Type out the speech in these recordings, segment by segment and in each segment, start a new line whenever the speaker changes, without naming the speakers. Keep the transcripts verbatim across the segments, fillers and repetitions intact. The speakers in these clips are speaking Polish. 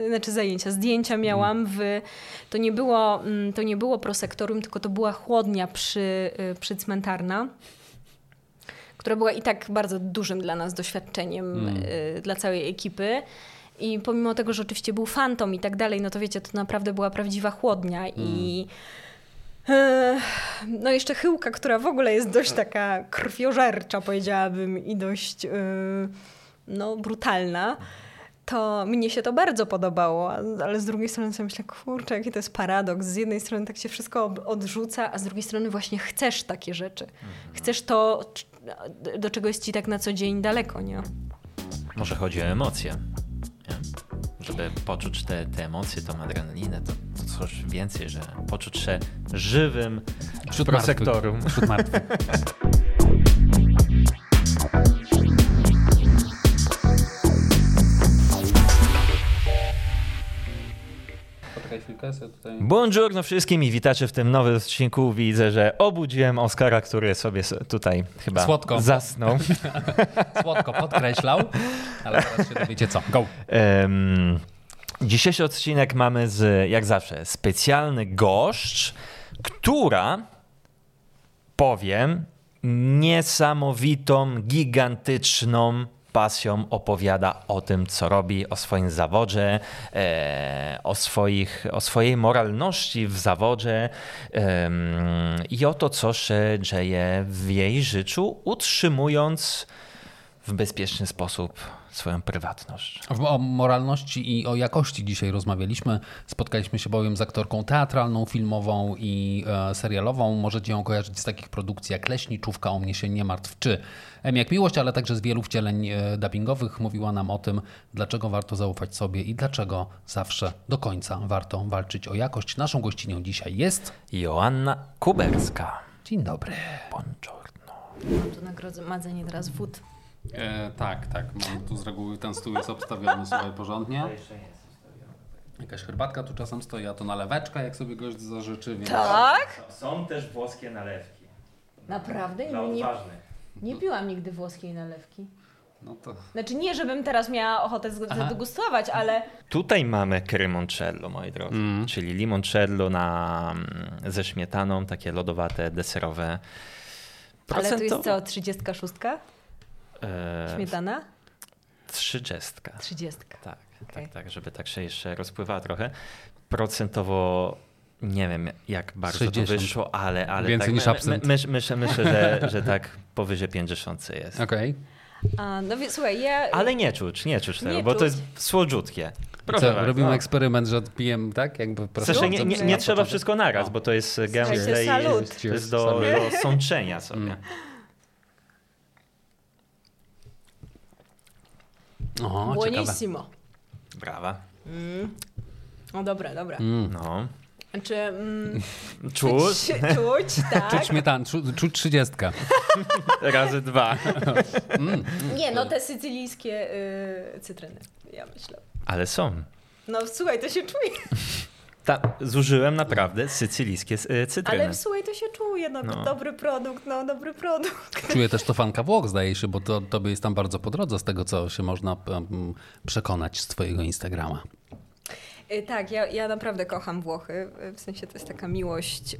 znaczy zajęcia, zdjęcia miałam w, to nie było, to nie było prosektorium, tylko to była chłodnia przy, przy cmentarna, która była i tak bardzo dużym dla nas doświadczeniem, mm. dla całej ekipy. I pomimo tego, że oczywiście był fantom i tak dalej, no to wiecie, to naprawdę była prawdziwa chłodnia mm. i no jeszcze Chyłka, która w ogóle jest dość taka krwiożercza, powiedziałabym, i dość no, brutalna, to mnie się to bardzo podobało, ale z drugiej strony sobie myślę, kurczę, jaki to jest paradoks. Z jednej strony tak się wszystko odrzuca, a z drugiej strony właśnie chcesz takie rzeczy. Chcesz to, do czego jest ci tak na co dzień daleko, nie?
Może chodzi o emocje. Nie? Żeby poczuć te, te emocje, tą adrenalinę, to, to coś więcej, że poczuć się żywym
wśród
prosektorium.
Wśród martwych. Tutaj...
Buongiorno wszystkim i witacie w tym nowym odcinku. Widzę, że obudziłem Oskara, który sobie tutaj chyba
Słodko.
zasnął.
Słodko podkreślał, ale teraz się dowiecie co. Go!
Um, dzisiejszy odcinek mamy z, jak zawsze, specjalny gość, która, powiem, niesamowitą, gigantyczną pasją opowiada o tym, co robi, o swoim zawodzie, e, o, swoich, o swojej moralności w zawodzie e, i o to, co się dzieje w jej życiu, utrzymując w bezpieczny sposób swoją prywatność.
O moralności i o jakości dzisiaj rozmawialiśmy. Spotkaliśmy się bowiem z aktorką teatralną, filmową i e, serialową. Możecie ją kojarzyć z takich produkcji jak Leśniczówka, O mnie się nie martw, czy M jak miłość, ale także z wielu wcieleń e, dubbingowych. Mówiła nam o tym, dlaczego warto zaufać sobie i dlaczego zawsze do końca warto walczyć o jakość. Naszą gościnią dzisiaj jest
Joanna Kuberska.
Dzień dobry.
Buongiorno.
Mam tu nagromadzenie teraz wód.
E, tak, tak. Mam tu z reguły ten stół jest obstawiony sobie porządnie. Jakaś herbatka tu czasem stoi, a to naleweczka, jak sobie gość zażyczy. Więc...
Tak?
Są też włoskie nalewki.
Naprawdę?
Dla
Nie,
odważnych.
nie piłam nigdy włoskiej nalewki.
No to...
Znaczy nie, żebym teraz miała ochotę zadegustować, ale...
Tutaj mamy cremoncello, moi drodzy, mm. czyli limoncello na, ze śmietaną, takie lodowate, deserowe.
Procento... Ale to jest co, trzydziestka szóstka?
Eee,
Śmietana?
Trzydziestka.
Trzydziestka.
Tak,
okay.
tak, tak, żeby tak się jeszcze rozpływała trochę. Procentowo nie wiem, jak bardzo trzydzieści to wyszło, ale, ale
więcej
tak,
niż absynt.
My, my, myślę, myślę że, że tak powyżej pięćdziesiąt jest.
Okej.
Okay. No wie, słuchaj, ja...
Ale nie czuć, nie czuć tego,
nie
bo
czuć.
to jest słodziutkie.
Co, robimy no. eksperyment, że pijemy, tak? Jakby
w sensie nie, nie, nie trzeba wszystko naraz,
no.
bo to jest gęste i to jest do, do sączenia sobie. Mm.
O,
buonissimo.
Brawa.
Mm. No dobra, dobra.
Mm. No.
Czy, mm,
czuć?
Czuć, czuć, tak.
Czuć śmietan, czuć, czuć trzydziestka.
Razy dwa.
Mm.
Nie, no te sycylijskie y, cytryny, ja myślę.
Ale są.
No słuchaj, to się czuje.
Ta, zużyłem naprawdę sycylijskie cytryny.
Ale słuchaj, to się czuje, no, no. dobry produkt, no dobry produkt.
Czuję też to fanka Włoch, zdaje się, bo to tobie jest tam bardzo po drodze z tego, co się można um, przekonać z twojego Instagrama.
Tak, ja, ja naprawdę kocham Włochy, w sensie to jest taka miłość, yy,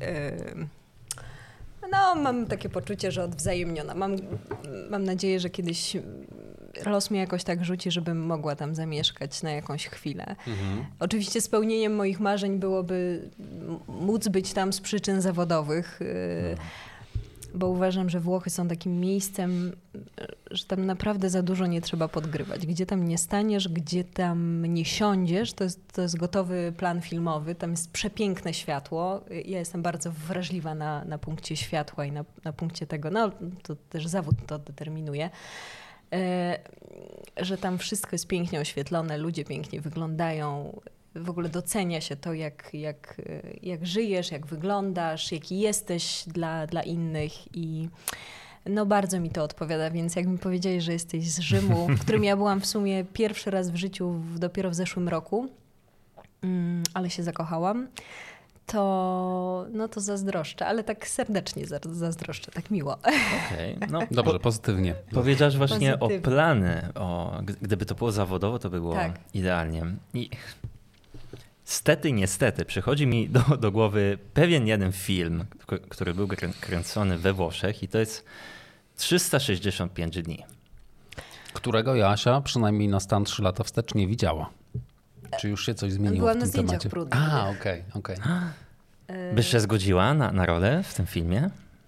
no mam takie poczucie, że odwzajemniona. Mam, mam nadzieję, że kiedyś los mnie jakoś tak rzuci, żebym mogła tam zamieszkać na jakąś chwilę. Mhm. Oczywiście spełnieniem moich marzeń byłoby móc być tam z przyczyn zawodowych, yy, mhm. bo uważam, że Włochy są takim miejscem, że tam naprawdę za dużo nie trzeba podgrywać. Gdzie tam nie staniesz, gdzie tam nie siądziesz, to jest, to jest gotowy plan filmowy, tam jest przepiękne światło. Ja jestem bardzo wrażliwa na, na punkcie światła i na, na punkcie tego, no to też zawód to determinuje, e, że tam wszystko jest pięknie oświetlone, ludzie pięknie wyglądają. W ogóle docenia się to, jak, jak, jak żyjesz, jak wyglądasz, jaki jesteś dla, dla innych i no bardzo mi to odpowiada, więc jak mi powiedzieli, że jesteś z Rzymu, w którym ja byłam w sumie pierwszy raz w życiu w, dopiero w zeszłym roku, um, ale się zakochałam, to, no to zazdroszczę, ale tak serdecznie zazdroszczę, tak miło.
Okay, no,
dobrze, pozytywnie.
Powiedziałaś właśnie
pozytywnie.
o plany, o, gdyby to było zawodowo, to by było tak. idealnie. I stety, niestety, przychodzi mi do, do głowy pewien jeden film, który był kręcony we Włoszech i to jest trzysta sześćdziesiąt pięć dni.
Którego Joasia przynajmniej na stan trzy lata wstecz nie widziała. Czy już się coś zmieniło
Byłam
w tym
na zdjęciach
temacie?
próbnych.
A, okej, okej.
Okay.
Byś się zgodziła na, na rolę w tym filmie?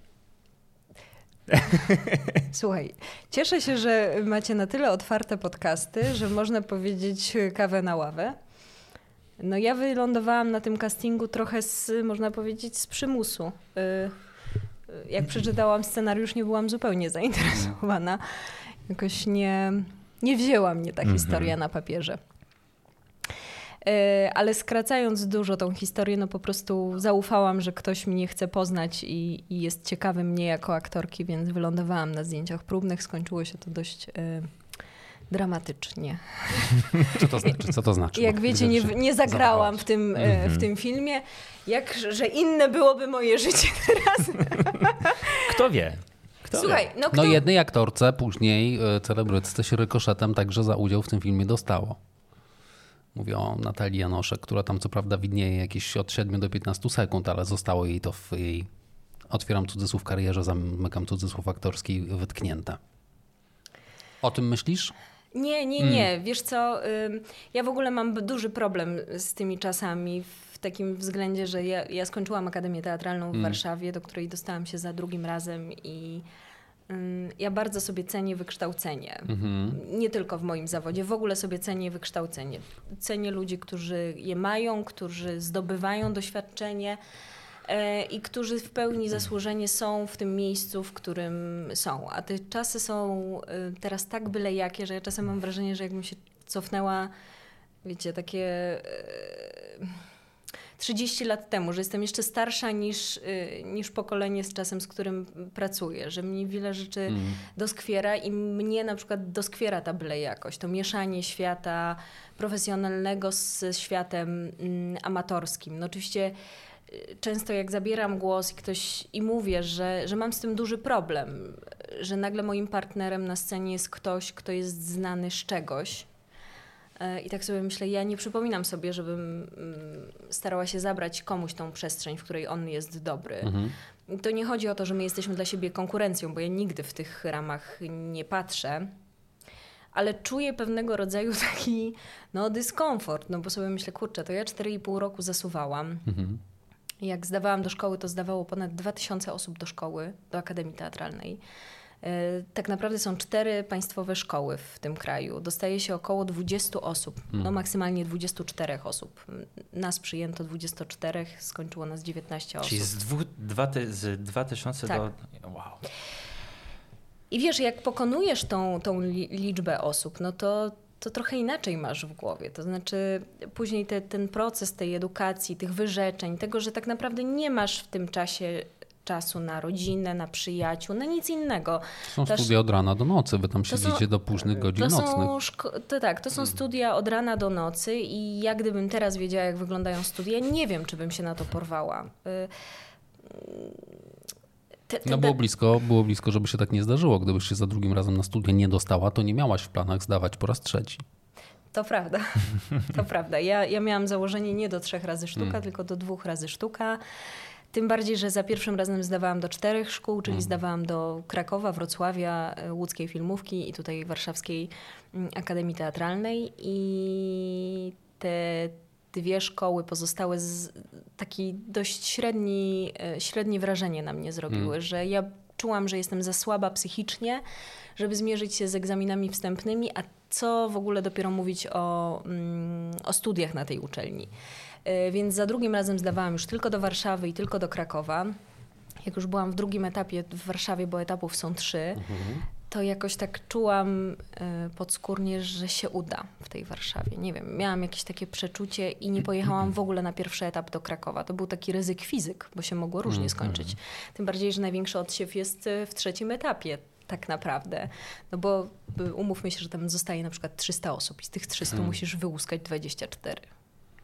Słuchaj, cieszę się, że macie na tyle otwarte podcasty, że można powiedzieć kawę na ławę. No ja wylądowałam na tym castingu trochę z, można powiedzieć, z przymusu. Jak przeczytałam scenariusz, nie byłam zupełnie zainteresowana. Jakoś nie, nie wzięła mnie ta historia na papierze. Ale skracając dużo tą historię, no po prostu zaufałam, że ktoś mnie chce poznać i, i jest ciekawy mnie jako aktorki, więc wylądowałam na zdjęciach próbnych. Skończyło się to dość y, dramatycznie.
Co to znaczy? Co to znaczy?
Jak wiecie, nie, nie zagrałam w tym, mm-hmm. w tym filmie. Jak, że inne byłoby moje życie teraz.
Kto wie? Kto
Słuchaj,
wie?
no, kto...
no jednej aktorce później celebrytce się rykoszetem także za udział w tym filmie dostało. Mówię o Natalii Janoszek, która tam co prawda widnieje jakieś od siedmiu do piętnastu sekund, ale zostało jej to w jej, otwieram cudzysłów, karierze, zamykam cudzysłów aktorskiej, wytknięte. O tym myślisz?
Nie, nie, nie. Mm. Wiesz co, ja w ogóle mam duży problem z tymi czasami w takim względzie, że ja, ja skończyłam Akademię Teatralną w mm. Warszawie, do której dostałam się za drugim razem i ja bardzo sobie cenię wykształcenie. Mm-hmm. Nie tylko w moim zawodzie, w ogóle sobie cenię wykształcenie. Cenię ludzi, którzy je mają, którzy zdobywają doświadczenie e, i którzy w pełni zasłużenie są w tym miejscu, w którym są. A te czasy są e, teraz tak byle jakie, że ja czasem mam wrażenie, że jakbym się cofnęła, wiecie, takie... E, trzydzieści lat temu, że jestem jeszcze starsza niż, niż pokolenie z czasem, z którym pracuję, że mnie wiele rzeczy mm. doskwiera i mnie na przykład doskwiera ta byle jakość, to mieszanie świata profesjonalnego z światem mm, amatorskim. No oczywiście często jak zabieram głos i ktoś i mówię, że, że mam z tym duży problem, że nagle moim partnerem na scenie jest ktoś, kto jest znany z czegoś. I tak sobie myślę, ja nie przypominam sobie, żebym starała się zabrać komuś tą przestrzeń, w której on jest dobry. Mhm. To nie chodzi o to, że my jesteśmy dla siebie konkurencją, bo ja nigdy w tych ramach nie patrzę, ale czuję pewnego rodzaju taki no, dyskomfort, no bo sobie myślę, kurczę, to ja cztery i pół roku zasuwałam. Mhm. Jak zdawałam do szkoły, to zdawało ponad dwa tysiące osób do szkoły, do Akademii Teatralnej. Tak naprawdę są cztery państwowe szkoły w tym kraju. Dostaje się około dwudziestu osób, no maksymalnie dwudziestu czterech osób. Nas przyjęto dwudziestu czterech, skończyło nas dziewiętnaście osób.
Czyli z, dwu, dwa ty, z dwa tysiące
tak.
do... Wow.
I wiesz, jak pokonujesz tą, tą liczbę osób, no to, to trochę inaczej masz w głowie. To znaczy później te, ten proces tej edukacji, tych wyrzeczeń, tego, że tak naprawdę nie masz w tym czasie czasu na rodzinę, na przyjaciół, na nic innego.
Są
Ta
studia od rana do nocy, wy tam siedzicie są, do późnych godzin
to
nocnych.
Są szko- to tak, to są studia od rana do nocy i ja gdybym teraz wiedziała, jak wyglądają studia, nie wiem, czy bym się na to porwała.
Te, te, no było blisko, było blisko, żeby się tak nie zdarzyło. Gdybyś się za drugim razem na studia nie dostała, to nie miałaś w planach zdawać po raz trzeci.
To prawda, to prawda. Ja, ja miałam założenie nie do trzech razy sztuka, hmm. tylko do dwóch razy sztuka. Tym bardziej, że za pierwszym razem zdawałam do czterech szkół, czyli mhm. zdawałam do Krakowa, Wrocławia, Łódzkiej Filmówki i tutaj Warszawskiej Akademii Teatralnej. I te dwie szkoły pozostałe z, taki dość średni, średnie wrażenie na mnie zrobiły, mhm. że ja czułam, że jestem za słaba psychicznie, żeby zmierzyć się z egzaminami wstępnymi, a co w ogóle dopiero mówić o, o studiach na tej uczelni. Więc za drugim razem zdawałam już tylko do Warszawy i tylko do Krakowa. Jak już byłam w drugim etapie w Warszawie, bo etapów są trzy, mhm. to jakoś tak czułam podskórnie, że się uda w tej Warszawie. Nie wiem, miałam jakieś takie przeczucie i nie pojechałam w ogóle na pierwszy etap do Krakowa. To był taki ryzyk fizyk, bo się mogło różnie skończyć. Tym bardziej, że największy odsiew jest w trzecim etapie. Tak naprawdę. No bo umówmy się, że tam zostaje na przykład trzysta osób i z tych trzystu hmm. musisz wyłuskać dwadzieścia cztery.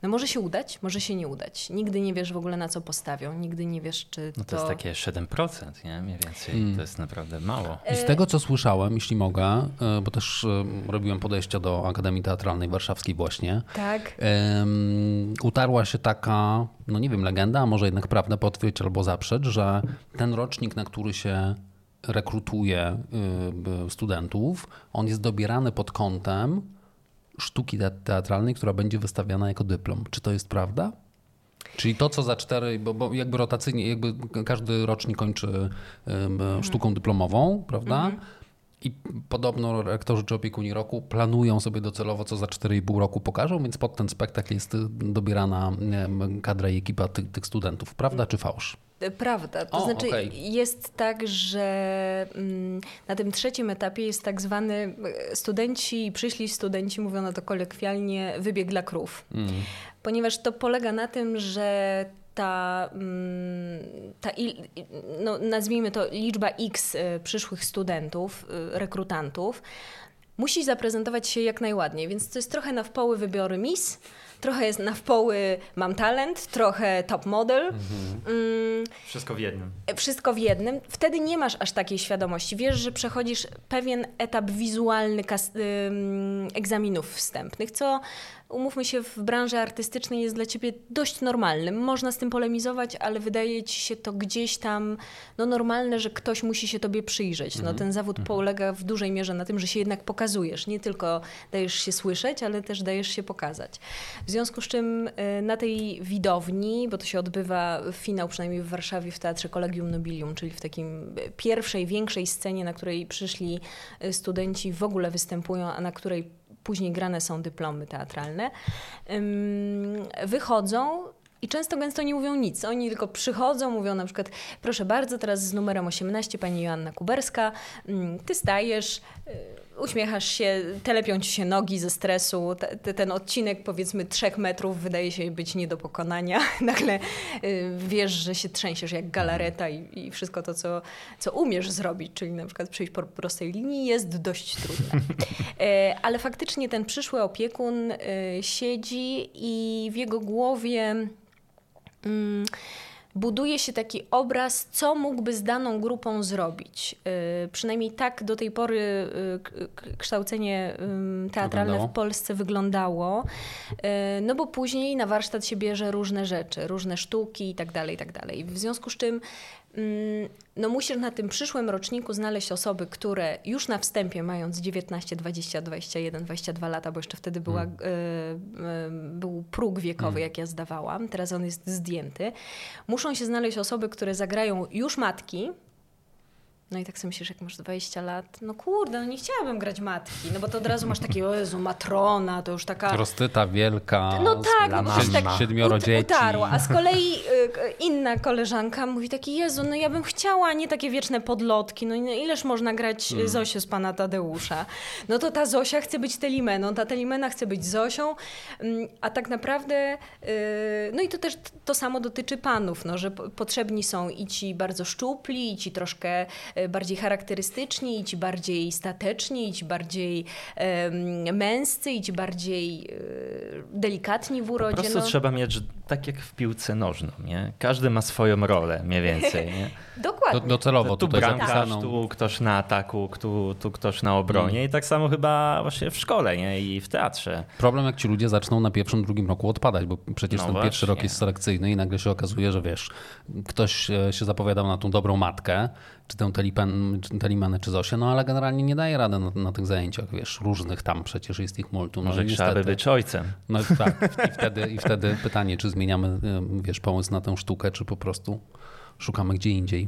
No może się udać, może się nie udać. Nigdy nie wiesz w ogóle na co postawią, nigdy nie wiesz czy to...
No to jest takie siedem procent, nie? Mniej więcej. Hmm. To jest naprawdę mało.
I z tego co słyszałem, jeśli mogę, bo też robiłem podejścia do Akademii Teatralnej Warszawskiej właśnie.
Tak.
Um, utarła się taka, no nie wiem, legenda, a może jednak prawda potwierdź albo zaprzecz, że ten rocznik, na który się rekrutuje y, studentów, on jest dobierany pod kątem sztuki teatralnej, która będzie wystawiana jako dyplom. Czy to jest prawda? Czyli to, co za cztery, bo, bo jakby rotacyjnie, jakby każdy rocznik kończy um, sztuką dyplomową, prawda? Mm-hmm. I podobno rektorzy czy opiekuni roku planują sobie docelowo, co za cztery i pół roku pokażą, więc pod ten spektakl jest dobierana wiem, kadra i ekipa tych, tych studentów. Prawda czy fałsz?
Prawda. To
o,
znaczy
okay.
jest tak, że na tym trzecim etapie jest tak zwany studenci, przyszli studenci, mówią na to kolokwialnie, wybieg dla krów. Mm. Ponieważ to polega na tym, że ta, ta no nazwijmy to liczba X przyszłych studentów, rekrutantów, musi zaprezentować się jak najładniej. Więc to jest trochę na wpoły wybory Miss, trochę jest na wpoły mam talent, trochę top model.
Mhm. Mm, wszystko w jednym.
Wszystko w jednym. Wtedy nie masz aż takiej świadomości. Wiesz, że przechodzisz pewien etap wizualny kas- ym, egzaminów wstępnych, co umówmy się, w branży artystycznej jest dla ciebie dość normalnym. Można z tym polemizować, ale wydaje ci się to gdzieś tam no, normalne, że ktoś musi się tobie przyjrzeć. No, ten zawód mm-hmm. polega w dużej mierze na tym, że się jednak pokazujesz. Nie tylko dajesz się słyszeć, ale też dajesz się pokazać. W związku z czym na tej widowni, bo to się odbywa finał przynajmniej w Warszawie w Teatrze Collegium Nobilium, czyli w takim pierwszej, większej scenie, na której przyszli studenci w ogóle występują, a na której później grane są dyplomy teatralne, wychodzą i często gęsto nie mówią nic. Oni tylko przychodzą, mówią na przykład, proszę bardzo, teraz z numerem osiemnaście pani Joanna Kuberska, ty stajesz, uśmiechasz się, telepią ci się nogi ze stresu, te, ten odcinek powiedzmy trzech metrów wydaje się być nie do pokonania. Nagle wiesz, że się trzęsiesz jak galareta i, i wszystko to, co, co umiesz zrobić, czyli na przykład przejść po prostej linii, jest dość trudne. Ale faktycznie ten przyszły opiekun siedzi i w jego głowie mm, buduje się taki obraz, co mógłby z daną grupą zrobić. Yy, przynajmniej tak do tej pory yy, k- kształcenie yy, teatralne wyglądało. w Polsce wyglądało. Yy, no bo później na warsztat się bierze różne rzeczy, różne sztuki i tak dalej, i tak dalej. W związku z czym yy, no musisz na tym przyszłym roczniku znaleźć osoby, które już na wstępie, mając dziewiętnaście, dwadzieścia, dwadzieścia jeden, dwadzieścia dwa lata, bo jeszcze wtedy była, hmm. y, y, był próg wiekowy, hmm. jak ja zdawałam, teraz on jest zdjęty, muszą się znaleźć osoby, które zagrają już matki. No i tak sobie myślisz, jak masz dwadzieścia lat, no kurde, no nie chciałabym grać matki, no bo to od razu masz takie, o Jezu, matrona, to już taka...
Roztyta, wielka,
no tak, no bo tak
siedmioro dzieci.
Utarła. A z kolei y, inna koleżanka mówi taki, Jezu, no ja bym chciała, nie takie wieczne podlotki, no ileż można grać hmm. Zosię z Pana Tadeusza. No to ta Zosia chce być Telimeną, ta Telimena chce być Zosią, y, a tak naprawdę, y, no i to też to samo dotyczy panów, no, że po, potrzebni są i ci bardzo szczupli, i ci troszkę bardziej charakterystyczni, i ci bardziej stateczni, i ci bardziej um, męscy, i ci bardziej um, delikatni w urodzie.
Po prostu
no.
trzeba mieć tak jak w piłce nożnej, nie? Każdy ma swoją rolę mniej więcej. Nie?
Dokładnie.
Do, docelowo
tu
tutaj
bramkarz,
zapisaną.
tu ktoś na ataku, tu, tu ktoś na obronie hmm. i tak samo chyba właśnie w szkole, nie? I w teatrze. Problem,
jak ci ludzie zaczną na pierwszym, drugim roku odpadać, bo przecież no ten właśnie. Pierwszy rok jest selekcyjny i nagle się okazuje, że wiesz, ktoś się zapowiadał na tą dobrą matkę, czy tę telipen, czy Telimenę, czy Zosię, no ale generalnie nie daje rady na, na tych zajęciach, wiesz, różnych tam przecież jest ich multum.
Może
no,
trzeba by być ojcem.
No tak, i wtedy, i wtedy pytanie, czy zmieniamy, wiesz, pomysł na tę sztukę, czy po prostu szukamy gdzie indziej.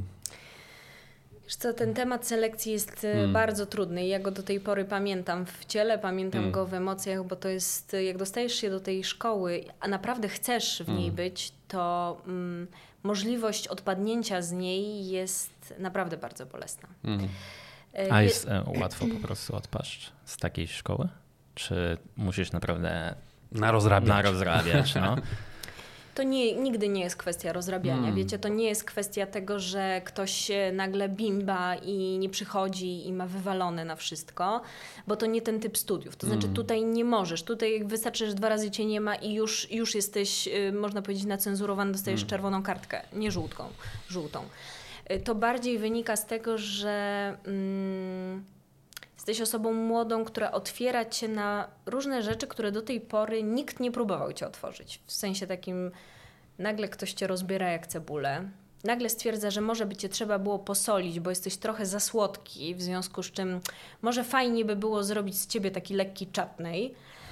Wiesz co, ten temat selekcji jest hmm. bardzo trudny. Ja go do tej pory pamiętam w ciele, pamiętam hmm. go w emocjach, bo to jest, jak dostajesz się do tej szkoły, a naprawdę chcesz w niej hmm. być, to mm, możliwość odpadnięcia z niej jest naprawdę bardzo bolesna. Hmm.
A jest e, łatwo po prostu odpaść z takiej szkoły? Czy musisz naprawdę
narozrabiać?
narozrabiać no?
to nie, nigdy nie jest kwestia rozrabiania.
Hmm.
Wiecie, to nie jest kwestia tego, że ktoś się nagle bimba i nie przychodzi i ma wywalone na wszystko, bo to nie ten typ studiów. To znaczy
Hmm.
tutaj nie możesz. Tutaj wystarczy, że dwa razy cię nie ma i już, już jesteś, można powiedzieć, nacenzurowany, dostajesz hmm. czerwoną kartkę, nie żółtką, żółtą. To bardziej wynika z tego, że mm, jesteś osobą młodą, która otwiera cię na różne rzeczy, które do tej pory nikt nie próbował cię otworzyć. W sensie takim, nagle ktoś cię rozbiera jak cebulę, nagle stwierdza, że może by cię trzeba było posolić, bo jesteś trochę za słodki, w związku z czym może fajnie by było zrobić z ciebie taki lekki chutney.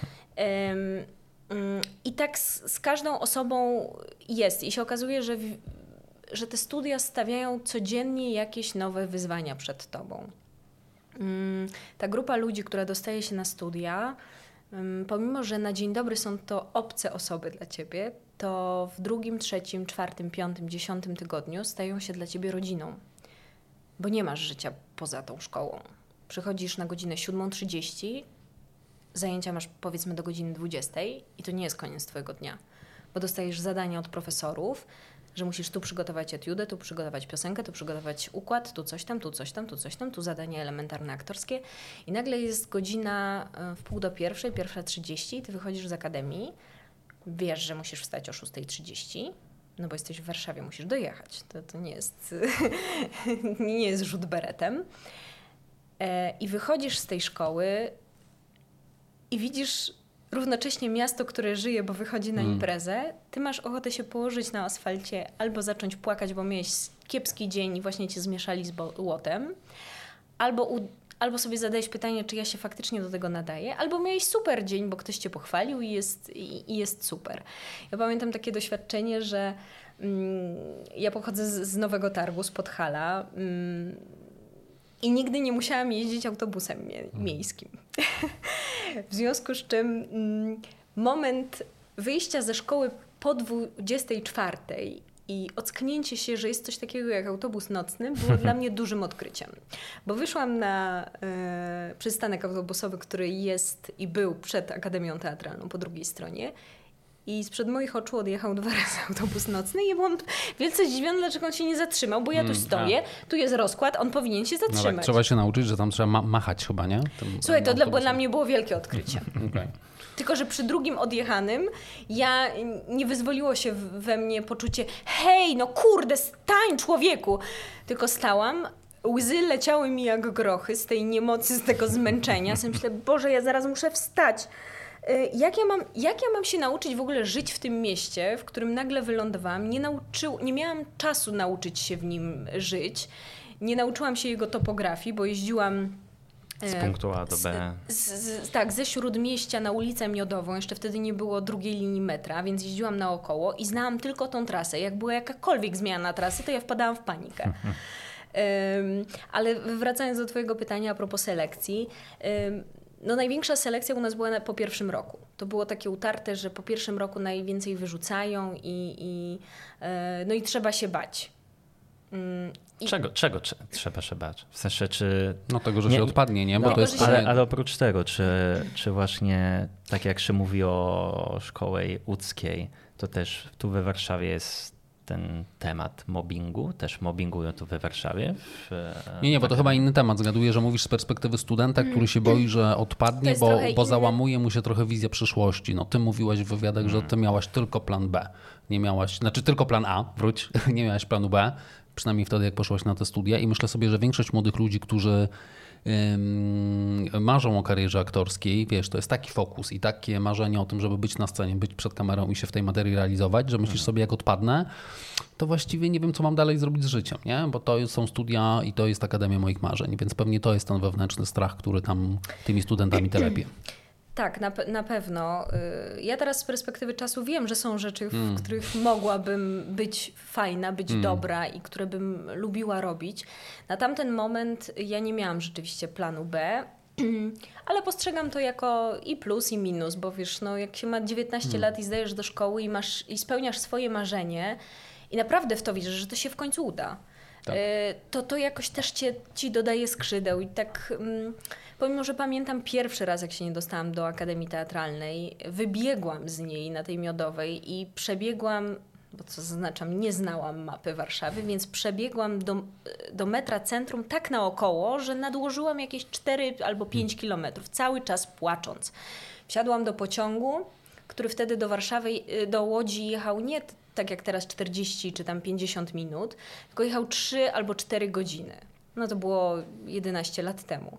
Um, I tak z, z każdą osobą jest. I się okazuje, że, w, że te studia stawiają codziennie jakieś nowe wyzwania przed tobą. Ta grupa ludzi, która dostaje się na studia, pomimo że na dzień dobry są to obce osoby dla ciebie, to w drugim, trzecim, czwartym, piątym, dziesiątym tygodniu stają się dla ciebie rodziną. Bo nie masz życia poza tą szkołą. Przychodzisz na godzinę siódma trzydzieści, zajęcia masz powiedzmy do godziny dwudziestej i to nie jest koniec twojego dnia. Bo dostajesz zadania od profesorów, że musisz tu przygotować etiudę, tu przygotować piosenkę, tu przygotować układ, tu coś tam, tu coś tam, tu coś tam, tu zadanie elementarne aktorskie i nagle jest godzina w pół do pierwszej, pierwsza trzydzieści, ty wychodzisz z akademii, wiesz, że musisz wstać o szósta trzydzieści, no bo jesteś w Warszawie, musisz dojechać, to, to nie jest nie jest rzut beretem i wychodzisz z tej szkoły i widzisz równocześnie miasto, które żyje, bo wychodzi na imprezę, ty masz ochotę się położyć na asfalcie albo zacząć płakać, bo miałeś kiepski dzień i właśnie cię zmieszali z błotem, albo, u, albo sobie zadajesz pytanie, czy ja się faktycznie do tego nadaję, albo miałeś super dzień, bo ktoś cię pochwalił i jest, i, i jest super. Ja pamiętam takie doświadczenie, że mm, ja pochodzę z, z Nowego Targu, z Podhala, mm, i nigdy nie musiałam jeździć autobusem mie- miejskim. W związku z czym mm, moment wyjścia ze szkoły po dwudziestej czwartej i ocknięcie się, że jest coś takiego jak autobus nocny, było dla mnie dużym odkryciem. Bo wyszłam na e, przystanek autobusowy, który jest i był przed Akademią Teatralną po drugiej stronie. I sprzed moich oczu odjechał dwa razy autobus nocny i ja byłam wielce zdziwiona, dlaczego on się nie zatrzymał, bo ja tu stoję, tu jest rozkład, on powinien się zatrzymać. No tak,
trzeba się nauczyć, że tam trzeba ma- machać chyba, nie? Tym,
Słuchaj, to dla, dla mnie było wielkie odkrycie.
Okay.
Tylko że przy drugim odjechanym ja nie wyzwoliło się we mnie poczucie hej, no kurde, stań człowieku! Tylko stałam, łzy leciały mi jak grochy z tej niemocy, z tego zmęczenia. Sobie myślę, Boże, ja zaraz muszę wstać. Jak ja, mam, jak ja mam się nauczyć w ogóle żyć w tym mieście, w którym nagle wylądowałam? Nie, nauczył, nie miałam czasu nauczyć się w nim żyć. Nie nauczyłam się jego topografii, bo jeździłam
z punktu A do B.
Z, z, tak, ze Śródmieścia na ulicę Miodową. Jeszcze wtedy nie było drugiej linii metra, więc jeździłam naokoło i znałam tylko tą trasę. Jak była jakakolwiek zmiana trasy, to ja wpadałam w panikę. um, ale wracając do twojego pytania a propos selekcji, um, no największa selekcja u nas była po pierwszym roku. To było takie utarte, że po pierwszym roku najwięcej wyrzucają i, i, no i trzeba się bać.
I... Czego, czego trze- trzeba się bać? W sensie, czy...
No tego, że nie, się odpadnie, nie? Bo
no,
to jest...
ale, ale oprócz tego, czy, czy właśnie tak jak się mówi o szkole łódzkiej, to też tu we Warszawie jest ten temat mobbingu, też mobbingują tu we Warszawie? W,
nie, nie, bo to chyba inny temat. Zgaduję, że mówisz z perspektywy studenta, mm. który się boi, że odpadnie, bo, bo załamuje mu się trochę wizja przyszłości. No ty mówiłaś w wywiadach, mm. że ty miałaś tylko plan B. Nie miałaś, znaczy tylko plan A, wróć, nie miałaś planu B. Przynajmniej wtedy, jak poszłaś na te studia. I myślę sobie, że większość młodych ludzi, którzy ym, marzą o karierze aktorskiej, wiesz, to jest taki fokus i takie marzenie o tym, żeby być na scenie, być przed kamerą i się w tej materii realizować, że myślisz sobie, jak odpadnę, to właściwie nie wiem, co mam dalej zrobić z życiem, nie? Bo to są studia i to jest Akademia moich marzeń, więc pewnie to jest ten wewnętrzny strach, który tam tymi studentami telepie.
Tak, na, pe- na pewno. Ja teraz z perspektywy czasu wiem, że są rzeczy, w mm. których mogłabym być fajna, być mm. dobra i które bym lubiła robić. Na tamten moment ja nie miałam rzeczywiście planu B, ale postrzegam to jako i plus, i minus, bo wiesz, no, jak się ma dziewiętnaście mm. lat i zdajesz do szkoły i, masz, i spełniasz swoje marzenie i naprawdę w to wierzysz, że to się w końcu uda. tak. to to jakoś też cię, ci dodaje skrzydeł. I tak, pomimo że pamiętam pierwszy raz, jak się nie dostałam do Akademii Teatralnej, wybiegłam z niej na tej Miodowej i przebiegłam, bo co zaznaczam, nie znałam mapy Warszawy, więc przebiegłam do, do metra Centrum tak naokoło, że nadłożyłam jakieś cztery albo pięć kilometrów, cały czas płacząc. Wsiadłam do pociągu, który wtedy do Warszawy, do Łodzi jechał nie tak jak teraz czterdzieści czy tam pięćdziesiąt minut, tylko jechał trzy albo cztery godziny. No to było jedenaście lat temu.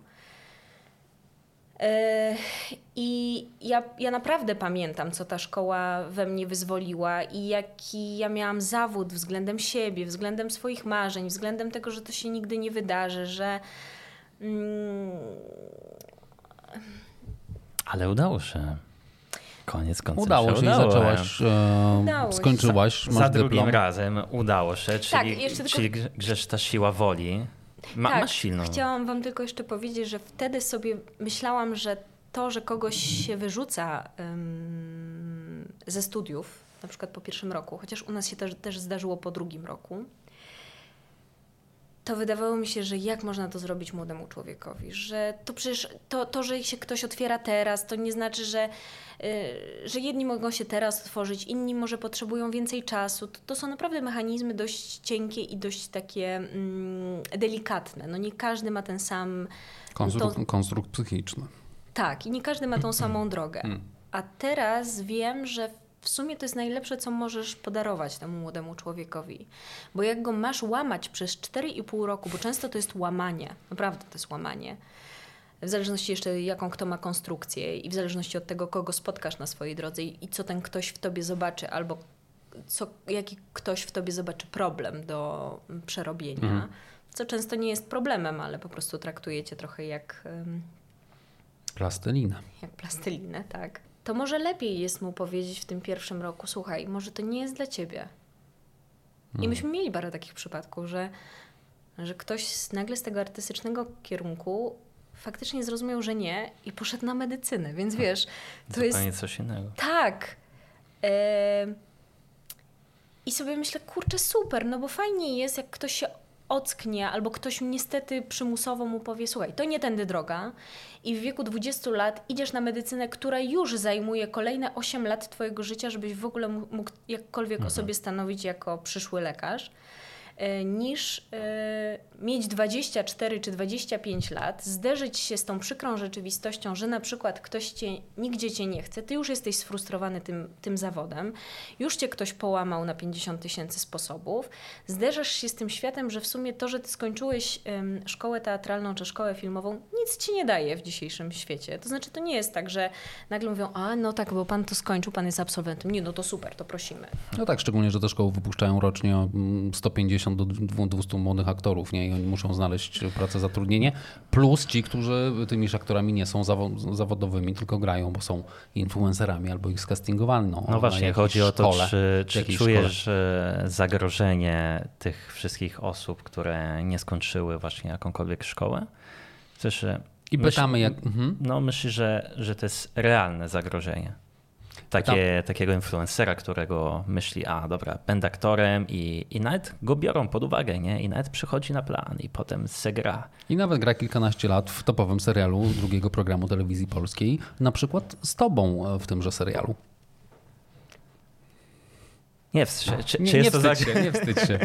I ja, ja naprawdę pamiętam, co ta szkoła we mnie wyzwoliła i jaki ja miałam zawód względem siebie, względem swoich marzeń, względem tego, że to się nigdy nie wydarzy, że... Mm...
Ale udało się. Koniec końców
udało się, się
udało.
i zaczęłaś, e, udało skończyłaś, masz
Za
dyplom.
drugim razem udało się, czyli,
tak, jeszcze
czyli
tylko...
grzesz ta siła woli. Ma,
tak,
masz silną.
Chciałam wam tylko jeszcze powiedzieć, że wtedy sobie myślałam, że to, że kogoś się wyrzuca um, ze studiów, na przykład po pierwszym roku, chociaż u nas się też, też zdarzyło po drugim roku, to wydawało mi się, że jak można to zrobić młodemu człowiekowi, że to przecież to, to że się ktoś otwiera teraz, to nie znaczy, że, yy, że jedni mogą się teraz otworzyć, inni może potrzebują więcej czasu. To, to są naprawdę mechanizmy dość cienkie i dość takie mm, delikatne. No nie każdy ma ten sam...
Konstrukt,
to...
konstrukt psychiczny.
Tak, i nie każdy ma tą samą drogę. A teraz wiem, że w sumie to jest najlepsze, co możesz podarować temu młodemu człowiekowi. Bo jak go masz łamać przez cztery i pół roku, bo często to jest łamanie, naprawdę to jest łamanie, w zależności jeszcze jaką kto ma konstrukcję i w zależności od tego, kogo spotkasz na swojej drodze i, i co ten ktoś w tobie zobaczy, albo co, jaki ktoś w tobie zobaczy problem do przerobienia, mhm. co często nie jest problemem, ale po prostu traktujecie trochę jak... Um,
plastelinę.
Jak plastelinę, tak. To może lepiej jest mu powiedzieć w tym pierwszym roku, słuchaj, może to nie jest dla ciebie. I myśmy mieli parę takich przypadków, że, że ktoś z, nagle z tego artystycznego kierunku faktycznie zrozumiał, że nie i poszedł na medycynę, więc wiesz, to jest...
Zupełnie coś innego.
Tak. E... I sobie myślę, kurczę, super, no bo fajnie jest, jak ktoś się ocknie, albo ktoś niestety przymusowo mu powie, słuchaj, to nie tędy droga i w wieku dwudziestu lat idziesz na medycynę, która już zajmuje kolejne osiem lat twojego życia, żebyś w ogóle mógł jakkolwiek mhm. o sobie stanowić jako przyszły lekarz, niż y, mieć dwadzieścia cztery czy dwadzieścia pięć lat, zderzyć się z tą przykrą rzeczywistością, że na przykład ktoś cię, nigdzie cię nie chce, ty już jesteś sfrustrowany tym, tym zawodem, już cię ktoś połamał na pięćdziesiąt tysięcy sposobów, zderzasz się z tym światem, że w sumie to, że ty skończyłeś ym, szkołę teatralną czy szkołę filmową, nic ci nie daje w dzisiejszym świecie. To znaczy to nie jest tak, że nagle mówią, a no tak, bo pan to skończył, pan jest absolwentem. Nie, no to super, to prosimy.
No tak, szczególnie, że te szkoły wypuszczają rocznie sto pięćdziesiąt do dwieście młodych aktorów, nie? I oni muszą znaleźć pracę, zatrudnienie, plus ci, którzy tymi aktorami nie są zawo- zawodowymi, tylko grają, bo są influencerami albo ich skastingowali. No,
no właśnie, chodzi o to,
szkole,
czy, czy czujesz
szkole.
zagrożenie tych wszystkich osób, które nie skończyły właśnie jakąkolwiek szkołę? Też,
I
myśl,
pytamy, jak... Mhm.
No myślę, że, że to jest realne zagrożenie. Takie, takiego influencera, którego myśli, a dobra, będę aktorem i, i nawet go biorą pod uwagę, nie? I nawet przychodzi na plan i potem se gra.
I nawet gra kilkanaście lat w topowym serialu drugiego programu telewizji polskiej, na przykład z tobą w tymże serialu.
Nie wstydź się. Czy,
nie,
czy jest
nie
to
wstydź
tak?
się, nie wstydź się.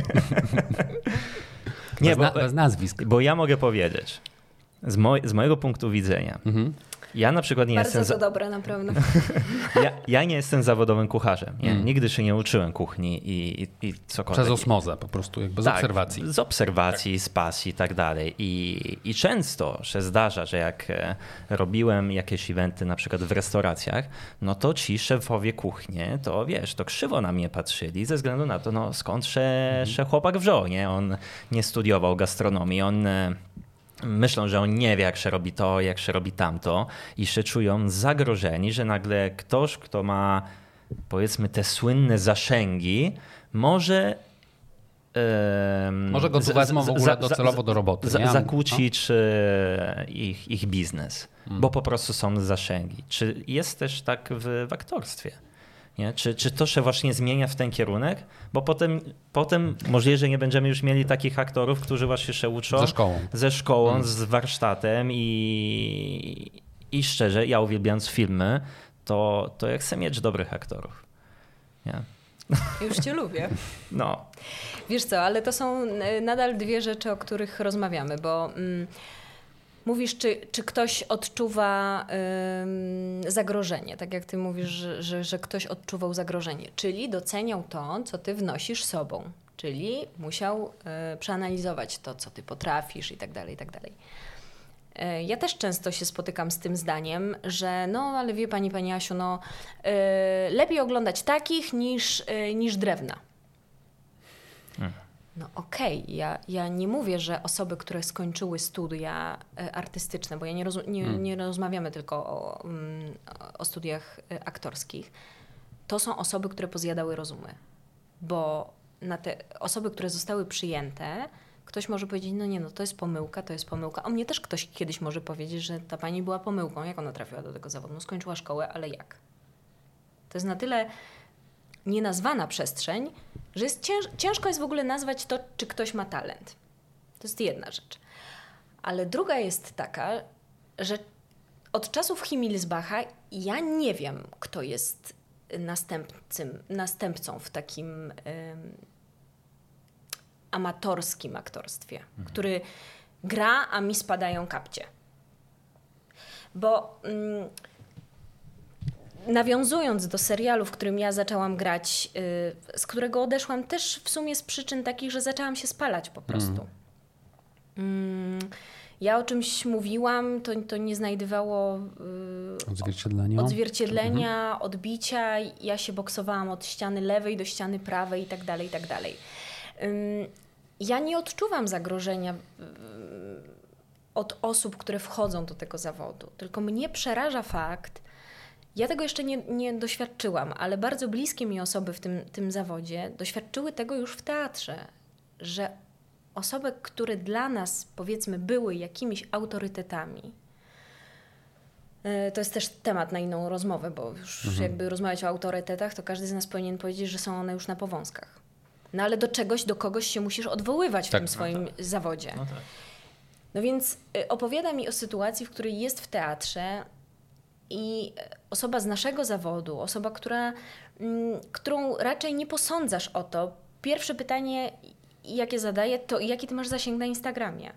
nie,
bez,
bo,
na, bez nazwisk.
Bo ja mogę powiedzieć, z, moj, z mojego punktu widzenia, mhm. Ja na przykład nie
Bardzo
jestem...
to za... dobre, naprawdę.
ja, ja nie jestem zawodowym kucharzem. Ja
mm.
Nigdy się nie uczyłem kuchni i, i, i cokolwiek.
Przez osmozę po prostu, jakby z
tak,
obserwacji.
Z obserwacji, tak. z pasji i tak dalej. I, I często się zdarza, że jak robiłem jakieś eventy na przykład w restauracjach, no to ci szefowie kuchni, to wiesz, to krzywo na mnie patrzyli ze względu na to, no skąd się, mm. się chłopak wziął, nie? On nie studiował gastronomii, on... Myślą, że on nie wie, jak się robi to, jak się robi tamto i się czują zagrożeni, że nagle ktoś, kto ma powiedzmy te słynne zasięgi, może...
Um, może go tu wezmą w ogóle docelowo do roboty.
Z, zakłócić no? ich, ich biznes, hmm. bo po prostu są zasięgi. Czy jest też tak w, w aktorstwie? Nie? Czy, czy to się właśnie zmienia w ten kierunek? Bo potem, potem możliwe, że nie będziemy już mieli takich aktorów, którzy właśnie się uczą
ze szkołą,
ze szkołą
mm.
z warsztatem i, i szczerze, ja uwielbiając filmy, to, to ja chcę mieć dobrych aktorów. Nie?
Już cię lubię.
No.
Wiesz co, ale to są nadal dwie rzeczy, o których rozmawiamy, bo mm, mówisz, czy, czy ktoś odczuwa ym, zagrożenie, tak jak ty mówisz, że, że, że ktoś odczuwał zagrożenie, czyli doceniał to, co ty wnosisz sobą, czyli musiał y, przeanalizować to, co ty potrafisz i tak dalej, i tak dalej. Y, ja też często się spotykam z tym zdaniem, że no, ale wie pani, pani Asiu, no y, lepiej oglądać takich niż, y, niż drewna. Hmm. No okej, okay. ja, ja nie mówię, że osoby, które skończyły studia artystyczne, bo ja nie, roz, nie, hmm. nie rozmawiamy tylko o, o studiach aktorskich, to są osoby, które pozjadały rozumy. Bo na te osoby, które zostały przyjęte, ktoś może powiedzieć, no nie, no to jest pomyłka, to jest pomyłka. O mnie też ktoś kiedyś może powiedzieć, że ta pani była pomyłką. Jak ona trafiła do tego zawodu? No skończyła szkołę, ale jak? To jest na tyle nienazwana przestrzeń, że jest cięż, ciężko jest w ogóle nazwać to, czy ktoś ma talent. To jest jedna rzecz. Ale druga jest taka, że od czasów Himmelsbacha ja nie wiem, kto jest następcym, następcą w takim um, amatorskim aktorstwie, mhm. który gra, a mi spadają kapcie. Bo um, nawiązując do serialu, w którym ja zaczęłam grać, yy, z którego odeszłam też w sumie z przyczyn takich, że zaczęłam się spalać po prostu. Mm. Yy, ja o czymś mówiłam, to, to nie znajdowało yy,
odzwierciedlenia,
odzwierciedlenia mhm. odbicia. Ja się boksowałam od ściany lewej do ściany prawej i tak dalej, i tak dalej. Yy, ja nie odczuwam zagrożenia yy, od osób, które wchodzą do tego zawodu, tylko mnie przeraża fakt, ja tego jeszcze nie, nie doświadczyłam, ale bardzo bliskie mi osoby w tym, tym zawodzie doświadczyły tego już w teatrze, że osoby, które dla nas, powiedzmy, były jakimiś autorytetami, to jest też temat na inną rozmowę, bo już mhm. jakby rozmawiać o autorytetach, to każdy z nas powinien powiedzieć, że są one już na powązkach. No ale do czegoś, do kogoś się musisz odwoływać w tak, tym swoim no tak. zawodzie. No, tak. no więc opowiada mi o sytuacji, w której jest w teatrze i osoba z naszego zawodu, osoba, która, m, którą raczej nie posądzasz o to, pierwsze pytanie, jakie zadaję, to jaki ty masz zasięg na Instagramie?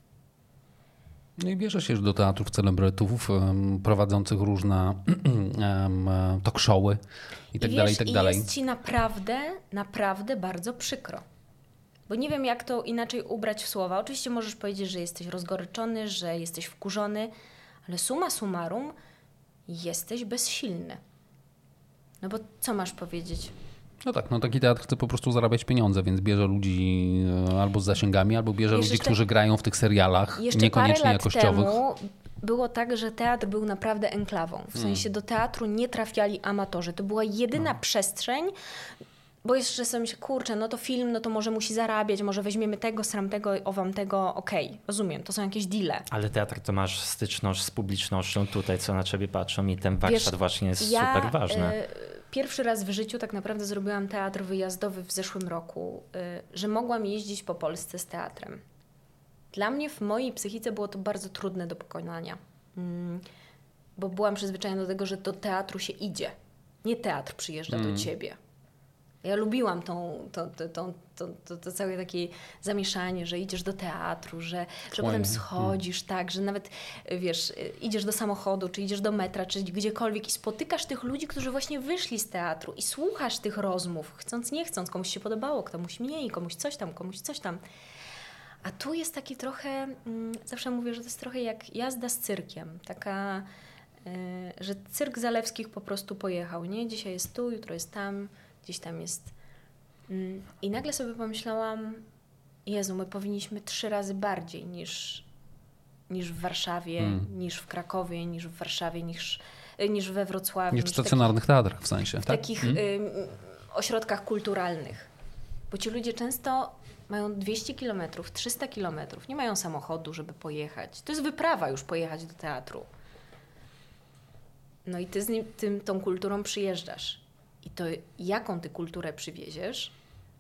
No i bierze się już do teatrów celebrytów um, prowadzących różne um, talk showy i tak I dalej, wiesz, i tak dalej.
I jest ci naprawdę, naprawdę bardzo przykro. Bo nie wiem, jak to inaczej ubrać w słowa. Oczywiście możesz powiedzieć, że jesteś rozgoryczony, że jesteś wkurzony, ale summa summarum jesteś bezsilny. No bo co masz powiedzieć?
No tak, no taki teatr chce po prostu zarabiać pieniądze, więc bierze ludzi albo z zasięgami, albo bierze ludzi, jeszcze, którzy grają w tych serialach niekoniecznie parę lat jakościowych.
Temu było tak, że teatr był naprawdę enklawą. W sensie hmm. do teatru nie trafiali amatorzy. To była jedyna no. przestrzeń, bo jeszcze sobie myślę, kurczę, no to film, no to może musi zarabiać, może weźmiemy tego, sram tego, owam tego, okej, okay, rozumiem, to są jakieś deale.
Ale teatr to masz styczność z publicznością tutaj, co na ciebie patrzą i ten warsztat Wiesz, właśnie jest ja, super ważny. Y-
Pierwszy raz w życiu tak naprawdę zrobiłam teatr wyjazdowy w zeszłym roku, że mogłam jeździć po Polsce z teatrem. Dla mnie w mojej psychice było to bardzo trudne do pokonania, bo byłam przyzwyczajona do tego, że do teatru się idzie. Nie teatr przyjeżdża mm. do ciebie. Ja lubiłam tą, to, to, to, to, to, to całe takie zamieszanie, że idziesz do teatru, że, że potem schodzisz, hmm. tak, że nawet, wiesz, idziesz do samochodu, czy idziesz do metra, czy gdziekolwiek i spotykasz tych ludzi, którzy właśnie wyszli z teatru i słuchasz tych rozmów, chcąc, nie chcąc, komuś się podobało, komuś mniej, komuś coś tam, komuś coś tam. A tu jest taki trochę, zawsze mówię, że to jest trochę jak jazda z cyrkiem, taka, że cyrk Zalewskich po prostu pojechał, nie? Dzisiaj jest tu, jutro jest tam, gdzieś tam jest. I nagle sobie pomyślałam, Jezu, my powinniśmy trzy razy bardziej niż, niż w Warszawie, hmm. niż w Krakowie, niż w Warszawie, niż, niż we Wrocławiu.
Niż w stacjonarnych teatrach w sensie.
W tak? takich hmm. y, ośrodkach kulturalnych. Bo ci ludzie często mają dwieście kilometrów, trzysta kilometrów, nie mają samochodu, żeby pojechać. To jest wyprawa już pojechać do teatru. No i ty z nim, tym, tą kulturą przyjeżdżasz. I to jaką ty kulturę przywieziesz,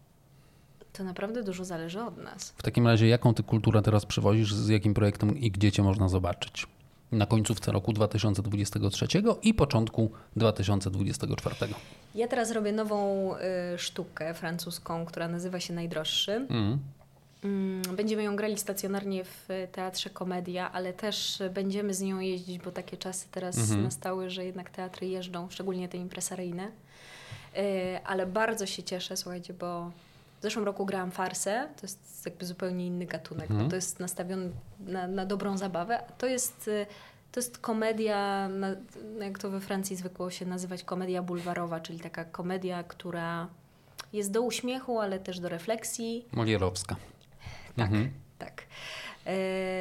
to naprawdę dużo zależy od nas.
W takim razie jaką ty kulturę teraz przywozisz, z jakim projektem i gdzie cię można zobaczyć? Na końcówce roku dwa tysiące dwudziestego trzeciego i początku dwa tysiące dwudziestego czwartego.
Ja teraz robię nową y, sztukę francuską, która nazywa się Najdroższy. Mm. Będziemy ją grali stacjonarnie w Teatrze Komedia, ale też będziemy z nią jeździć, bo takie czasy teraz mm-hmm. nastały, że jednak teatry jeżdżą, szczególnie te impresaryjne. Y, ale bardzo się cieszę, słuchajcie, bo w zeszłym roku grałam farsę, to jest jakby zupełnie inny gatunek, mm. bo to jest nastawiony na, na dobrą zabawę, a to jest, to jest komedia, na, jak to we Francji zwykło się nazywać, komedia bulwarowa, czyli taka komedia, która jest do uśmiechu, ale też do refleksji.
Molierowska.
Tak, mhm. tak. E,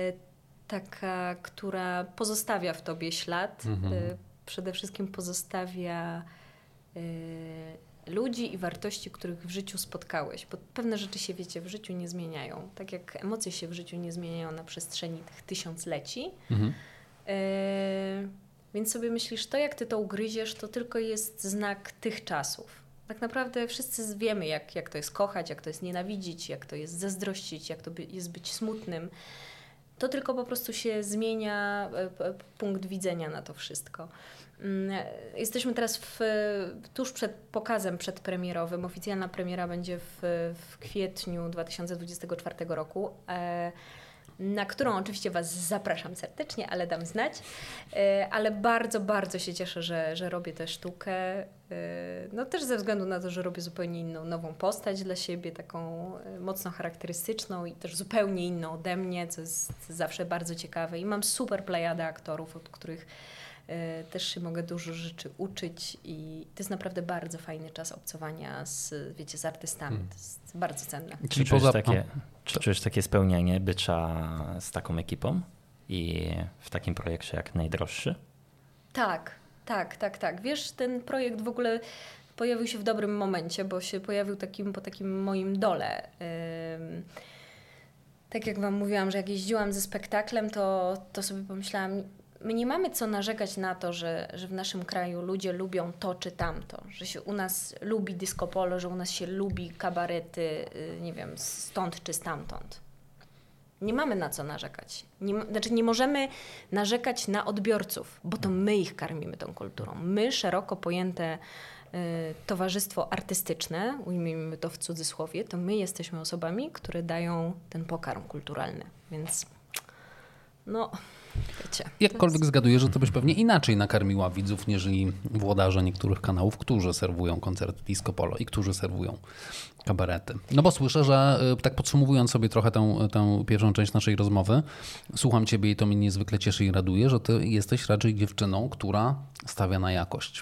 taka, która pozostawia w tobie ślad, mhm. e, przede wszystkim pozostawia e, ludzi i wartości, których w życiu spotkałeś, bo pewne rzeczy się, wiecie, w życiu nie zmieniają. Tak jak emocje się w życiu nie zmieniają na przestrzeni tych tysiącleci. Mhm. E, więc sobie myślisz, to jak ty to ugryziesz, to tylko jest znak tych czasów. Tak naprawdę wszyscy wiemy, jak, jak to jest kochać, jak to jest nienawidzić, jak to jest zazdrościć, jak to by, jest być smutnym. To tylko po prostu się zmienia e, punkt widzenia na to wszystko. Jesteśmy teraz w, tuż przed pokazem przedpremierowym. Oficjalna premiera będzie w, w kwietniu dwa tysiące dwudziestego czwartego roku, na którą oczywiście Was zapraszam serdecznie, ale dam znać. Ale bardzo, bardzo się cieszę, że, że robię tę sztukę. No też ze względu na to, że robię zupełnie inną, nową postać dla siebie, taką mocno charakterystyczną i też zupełnie inną ode mnie, co jest zawsze bardzo ciekawe. I mam super plejadę aktorów, od których też się mogę dużo rzeczy uczyć i to jest naprawdę bardzo fajny czas obcowania z, wiecie, z artystami. To jest bardzo cenne.
Czy czujesz, poza... takie, czy czujesz takie spełnienie bycia z taką ekipą i w takim projekcie jak Najdroższy? Tak,
tak, tak, tak. Wiesz, ten projekt w ogóle pojawił się w dobrym momencie, bo się pojawił takim, po takim moim dole. Ym... Tak jak wam mówiłam, że jak jeździłam ze spektaklem, to, to sobie pomyślałam, my nie mamy co narzekać na to, że, że w naszym kraju ludzie lubią to czy tamto, że się u nas lubi disco polo, że u nas się lubi kabarety, nie wiem, stąd czy stamtąd. Nie mamy na co narzekać. Nie, znaczy nie możemy narzekać na odbiorców, bo to my ich karmimy tą kulturą. My, szeroko pojęte y, towarzystwo artystyczne, ujmijmy to w cudzysłowie, to my jesteśmy osobami, które dają ten pokarm kulturalny. Więc no... Wiecie,
jakkolwiek jest... zgaduję, że to byś pewnie inaczej nakarmiła widzów, niżeli włodarze niektórych kanałów, którzy serwują koncerty disco polo i którzy serwują kabarety. No bo słyszę, że tak podsumowując sobie trochę tę, tę pierwszą część naszej rozmowy, słucham ciebie i to mnie niezwykle cieszy i raduje, że ty jesteś raczej dziewczyną, która stawia na jakość.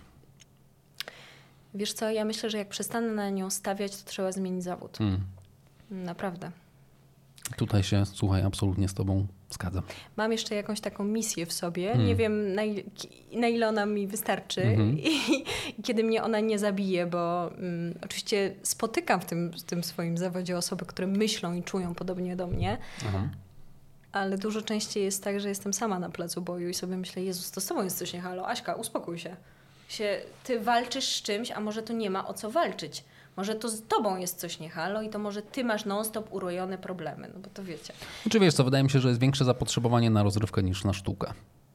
Wiesz co, ja myślę, że jak przestanę na nią stawiać, to trzeba zmienić zawód. Hmm. Naprawdę.
Tutaj się, słuchaj, absolutnie z tobą zgadzam.
Mam jeszcze jakąś taką misję w sobie. Hmm. Nie wiem, na ile, na ile ona mi wystarczy hmm. i, i kiedy mnie ona nie zabije, bo um, oczywiście spotykam w tym, w tym swoim zawodzie osoby, które myślą i czują podobnie do mnie, Aha. ale dużo częściej jest tak, że jestem sama na placu boju i sobie myślę, Jezus, to z tobą jest coś nie halo. Aśka, uspokój się. się. Ty walczysz z czymś, a może tu nie ma o co walczyć. Może to z tobą jest coś nie halo i to może ty masz non-stop urojone problemy, no bo to wiecie.
Czy wiesz co, wydaje mi się, że jest większe zapotrzebowanie na rozrywkę niż na sztukę.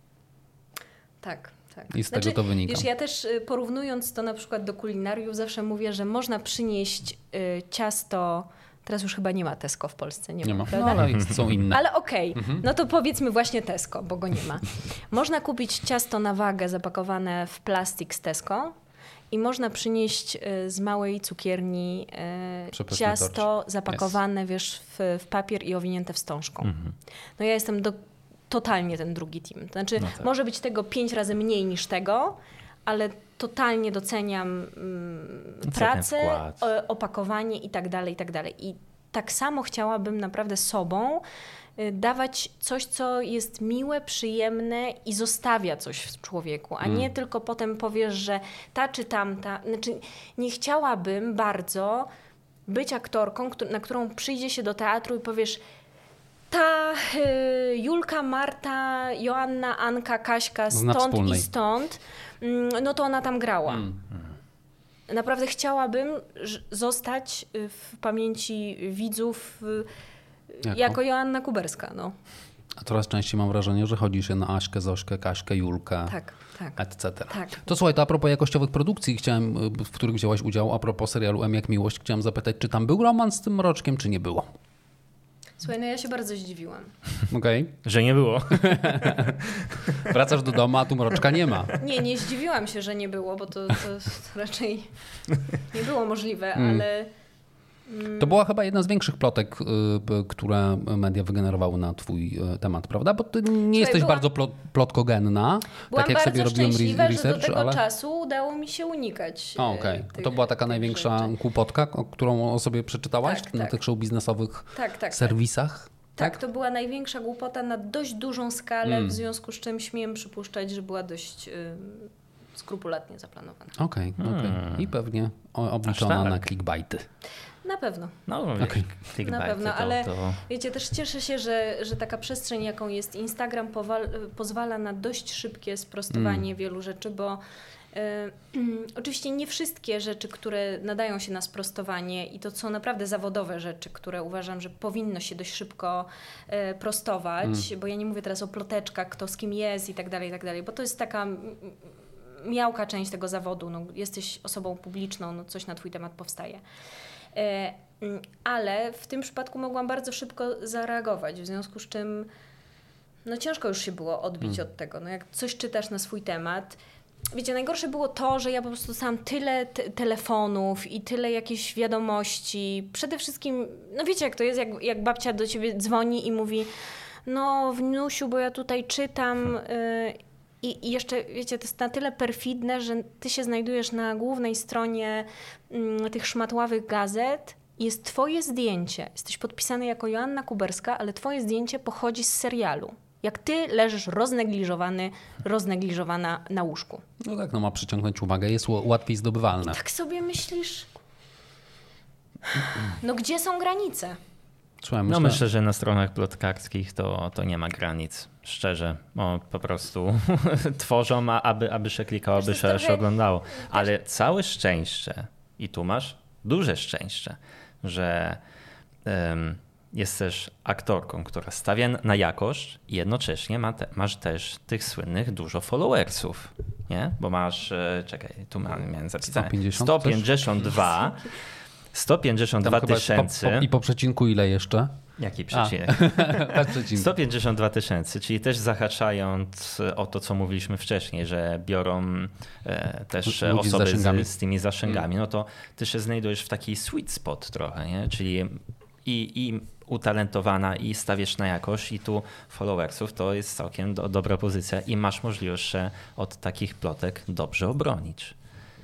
Tak, tak.
I z znaczy, tego to wynika.
Wiesz, ja też porównując to na przykład do kulinariów zawsze mówię, że można przynieść y, ciasto, teraz już chyba nie ma Tesco w Polsce, nie, nie ma,
no, ale są inne.
Ale okej, okay. mhm. no to powiedzmy właśnie Tesco, bo go nie ma. Można kupić ciasto na wagę zapakowane w plastik z Tesco, i można przynieść z małej cukierni e, ciasto torcz. zapakowane yes. wiesz, w, w papier i owinięte wstążką. Mm-hmm. No ja jestem do, totalnie ten drugi team. To znaczy no tak. może być tego pięć razy mniej niż tego, ale totalnie doceniam mm, pracę, o, opakowanie i tak dalej, i tak dalej. I tak samo chciałabym naprawdę sobą dawać coś, co jest miłe, przyjemne i zostawia coś w człowieku, a mm. nie tylko potem powiesz, że ta czy tamta. Znaczy, nie chciałabym bardzo być aktorką, na którą przyjdzie się do teatru i powiesz, ta y, Julka, Marta, Joanna, Anka, Kaśka, stąd i stąd, no to ona tam grała. Mm. naprawdę chciałabym zostać w pamięci widzów jako, jako Joanna Kuberska. No.
A coraz częściej mam wrażenie, że chodzi się na Aśkę, Zośkę, Kaśkę, Julkę,
tak, tak.
et cetera.
Tak.
To słuchaj, to a propos jakościowych produkcji, chciałem, w których wzięłaś udział, a propos serialu M jak miłość, chciałem zapytać, czy tam był romans z tym Mroczkiem, czy nie było?
Słuchaj, no ja się bardzo zdziwiłam.
Okej. Okay.
Że nie było.
Wracasz do domu, a tu Mroczka nie ma.
Nie, nie zdziwiłam się, że nie było, bo to, to, to raczej nie było możliwe, mm. ale...
To była chyba jedna z większych plotek, które media wygenerowały na twój temat, prawda? Bo ty nie Słuchaj, jesteś
była...
bardzo plot, plotkogenna.
Byłam
tak jak
bardzo
sobie robiłem
szczęśliwa,
research,
że do tego
ale...
czasu udało mi się unikać.
O, okej. Okay. To była taka największa rzeczy. Kłopotka, którą o sobie przeczytałaś
tak,
na
tak.
tych show biznesowych
tak, tak,
serwisach?
Tak, tak, to była największa głupota na dość dużą skalę, mm. w związku z czym śmiem przypuszczać, że była dość y, skrupulatnie zaplanowana.
Okej, okay, okej. Okay. I pewnie obliczona tak. na clickbaity.
Na pewno.
No,
okay. Na pewno, to, ale to... wiecie, też cieszę się, że, że taka przestrzeń, jaką jest Instagram, powal, pozwala na dość szybkie sprostowanie mm. wielu rzeczy, bo y, y, oczywiście nie wszystkie rzeczy, które nadają się na sprostowanie i to są naprawdę zawodowe rzeczy, które uważam, że powinno się dość szybko y, prostować, mm. bo ja nie mówię teraz o ploteczkach, kto z kim jest i tak dalej, i tak dalej, bo to jest taka miałka część tego zawodu, no, jesteś osobą publiczną, no, coś na twój temat powstaje. Ale w tym przypadku mogłam bardzo szybko zareagować, w związku z czym no ciężko już się było odbić hmm. od tego. No jak coś czytasz na swój temat, wiecie, najgorsze było to, że ja po prostu dostałam tyle te- telefonów i tyle jakichś wiadomości. Przede wszystkim, no wiecie jak to jest, jak, jak babcia do ciebie dzwoni i mówi, no wnusiu, bo ja tutaj czytam... Y- I jeszcze, wiecie, to jest na tyle perfidne, że ty się znajdujesz na głównej stronie mm, tych szmatławych gazet i jest twoje zdjęcie. Jesteś podpisany jako Joanna Kuberska, ale twoje zdjęcie pochodzi z serialu. Jak ty leżysz roznegliżowany, roznegliżowana na łóżku.
No tak, no ma przyciągnąć uwagę, jest łatwiej zdobywalne.
I tak sobie myślisz, no gdzie są granice?
Słuchaj, myślę... No myślę, że na stronach plotkarskich to, to nie ma granic. Szczerze, bo po prostu tworzą, aby, aby się klikało, aby się, trochę... się oglądało. Ale całe szczęście, i tu masz duże szczęście, że um, jesteś aktorką, która stawia na jakość i jednocześnie ma te, masz też tych słynnych dużo followersów. Nie? Bo masz, czekaj, tu miałem zapisane, sto pięćdziesiąt dwa sto pięćdziesiąt dwa tysięcy.
Po, po, I po przecinku ile jeszcze?
Jaki przecinek? sto pięćdziesiąt dwa tysięcy, czyli też zahaczając o to, co mówiliśmy wcześniej, że biorą e, też Ludzi osoby z, z tymi zasięgami, no to ty się znajdujesz w taki sweet spot trochę, nie? Czyli i, i utalentowana i stawiasz na jakość i tu followersów to jest całkiem do, dobra pozycja i masz możliwość się od takich plotek dobrze obronić.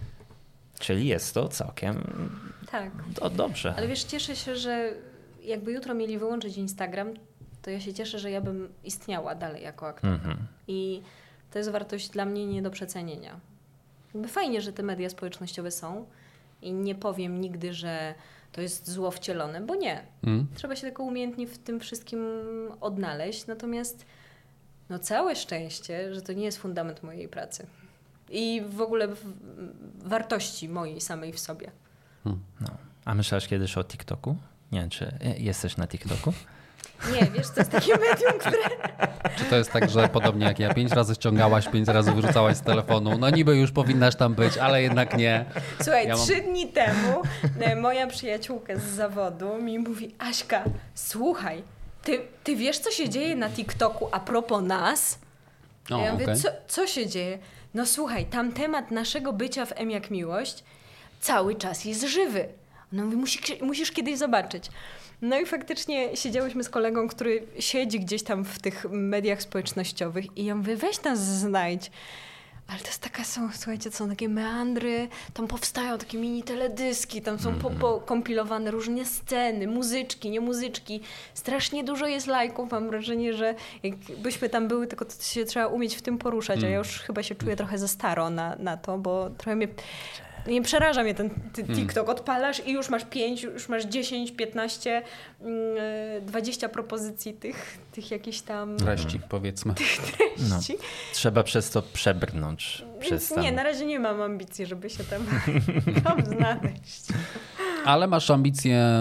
Czyli jest to całkiem
tak.
do, dobrze.
Ale wiesz, cieszę się, że jakby jutro mieli wyłączyć Instagram, to ja się cieszę, że ja bym istniała dalej jako aktorka. Mm-hmm. I to jest wartość dla mnie nie do przecenienia. Jakby fajnie, że te media społecznościowe są i nie powiem nigdy, że to jest zło wcielone, bo nie. Mm. Trzeba się tylko umiejętnie w tym wszystkim odnaleźć. Natomiast no całe szczęście, że to nie jest fundament mojej pracy. I w ogóle w wartości mojej samej w sobie.
Hmm. No. A myślałaś kiedyś o TikToku? Nie wiem, czy jesteś na TikToku?
Nie, wiesz, to jest takie medium, które...
Czy to jest tak, że podobnie jak ja, pięć razy ściągałaś, pięć razy wyrzucałaś z telefonu? No niby już powinnaś tam być, ale jednak nie.
Słuchaj,
ja mam...
trzy dni temu moja przyjaciółka z zawodu mi mówi, Aśka, słuchaj, ty, ty wiesz, co się dzieje na TikToku a propos nas?
O,
ja mówię,
okay.
co, co się dzieje? No słuchaj, tam temat naszego bycia w M jak miłość cały czas jest żywy. No mówi, musisz, musisz kiedyś zobaczyć. No i faktycznie siedziałyśmy z kolegą, który siedzi gdzieś tam w tych mediach społecznościowych i ja mówię, weź nas znajdź. Ale to jest taka, są, słuchajcie, to są takie meandry, tam powstają takie mini teledyski, tam są po, po kompilowane różne sceny, muzyczki, nie muzyczki. Strasznie dużo jest lajków, mam wrażenie, że jakbyśmy tam były, tylko to się trzeba umieć w tym poruszać, a ja już chyba się czuję trochę za staro na, na to, bo trochę mnie... Nie przeraża mnie ten ty, TikTok. Odpalasz i już masz pięć, już masz dziesięć, piętnaście, dwadzieścia propozycji tych, tych jakichś tam...
Treści, powiedzmy.
Tych treści.
No, trzeba przez to przebrnąć. Przez
Nie, na razie nie mam ambicji, żeby się tam, tam znaleźć.
Ale masz ambicje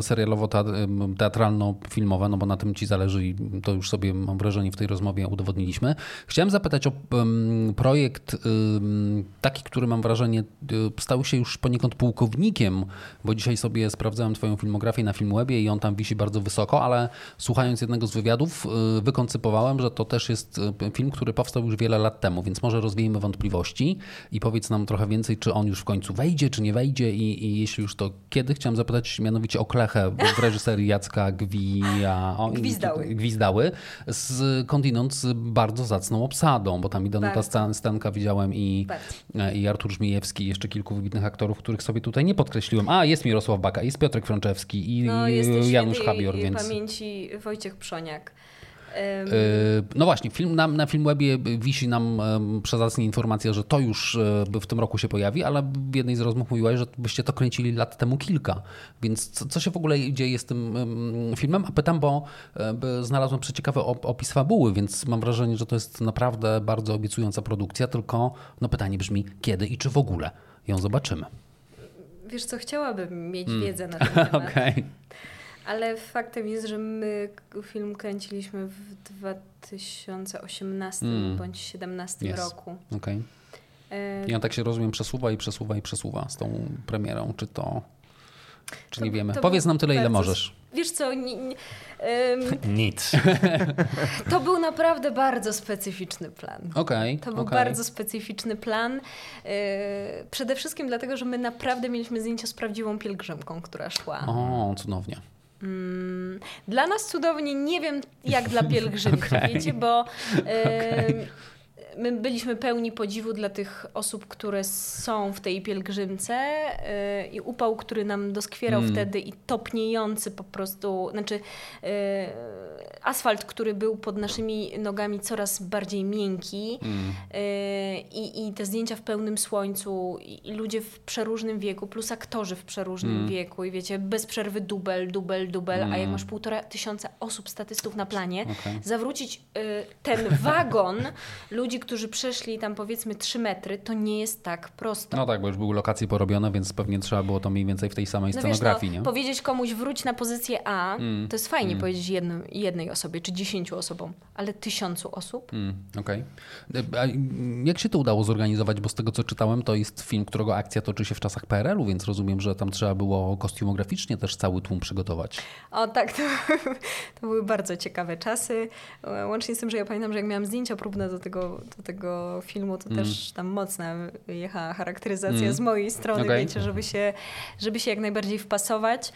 serialowo-teatralno-filmowe, no bo na tym ci zależy i to już sobie, mam wrażenie, w tej rozmowie udowodniliśmy. Chciałem zapytać o um, projekt um, taki, który mam wrażenie stał się już poniekąd pułkownikiem, bo dzisiaj sobie sprawdzałem twoją filmografię na Filmwebie i on tam wisi bardzo wysoko, ale słuchając jednego z wywiadów wykoncypowałem, że to też jest film, który powstał już wiele lat temu, więc może rozwiejmy wątpliwości i powiedz nam trochę więcej, czy on już w końcu wejdzie, czy nie wejdzie i, i jeśli już to kiedy? Chciałem zapytać mianowicie o Klechę w reżyserii Jacka Gwija... O,
Gwizdały.
Gwizdały, skądinąd z bardzo zacną obsadą, bo tam i Danuta
Bardzo.
Stanka widziałem i, i Artur Żmijewski, jeszcze kilku wybitnych aktorów, których sobie tutaj nie podkreśliłem. A, jest Mirosław Baka, jest Piotrek Frączewski i
no,
Janusz Habior, więc...
pamięci Wojciech Przoniak.
No właśnie, film, na, na Filmwebie wisi nam przezacnie informacja, że to już w tym roku się pojawi, ale w jednej z rozmów mówiłaś, że byście to kręcili lat temu kilka. Więc co, co się w ogóle dzieje z tym filmem? A pytam, bo znalazłem przeciekawy opis fabuły, więc mam wrażenie, że to jest naprawdę bardzo obiecująca produkcja, tylko no pytanie brzmi, kiedy i czy w ogóle ją zobaczymy?
Wiesz co, chciałabym mieć
hmm.
wiedzę na ten temat.
Okay.
Ale faktem jest, że my film kręciliśmy w dwa tysiące osiemnastym mm. bądź siedemnastym
yes.
roku.
Okay. I on tak się rozumiem przesuwa i przesuwa i przesuwa z tą premierą. Czy to... Czy to, nie wiemy? Powiedz nam tyle, ile możesz.
Wiesz co... Nie, nie,
um, Nic.
To był naprawdę bardzo specyficzny plan.
Okay,
to był
okay.
bardzo specyficzny plan. Yy, przede wszystkim dlatego, że my naprawdę mieliśmy zdjęcia z prawdziwą pielgrzymką, która szła.
O, cudownie.
Mm, dla nas cudownie, nie wiem jak dla pielgrzymki, okay. wiecie, bo yy, okay. my byliśmy pełni podziwu dla tych osób, które są w tej pielgrzymce yy, i upał, który nam doskwierał mm. wtedy i topniejący po prostu, znaczy yy, asfalt, który był pod naszymi nogami coraz bardziej miękki mm. yy, i, i te zdjęcia w pełnym słońcu i, i ludzie w przeróżnym wieku, plus aktorzy w przeróżnym mm. wieku i wiecie, bez przerwy dubel, dubel, dubel, mm. a jak masz półtora tysiąca osób, statystów na planie, okay. zawrócić yy, ten wagon ludzi, którzy przeszli tam powiedzmy trzy metry, to nie jest tak prosto.
No tak, bo już były lokacje porobione, więc pewnie trzeba było to mniej więcej w tej samej
no
scenografii,
wiesz, no,
nie?
Powiedzieć komuś wróć na pozycję A, mm. to jest fajnie mm. powiedzieć jednym, jednej osobie, czy dziesięciu osobom, ale tysiącu osób?
Mm, Okej. Okay. Jak się to udało zorganizować? Bo z tego, co czytałem, to jest film, którego akcja toczy się w czasach P R L u, więc rozumiem, że tam trzeba było kostiumograficznie też cały tłum przygotować.
O tak, to, to były bardzo ciekawe czasy. Łącznie z tym, że ja pamiętam, że jak miałam zdjęcia próbne do tego, do tego filmu, to mm. też tam mocna jechała charakteryzacja mm. z mojej strony, okay. wiecie, żeby się, żeby się jak najbardziej wpasować.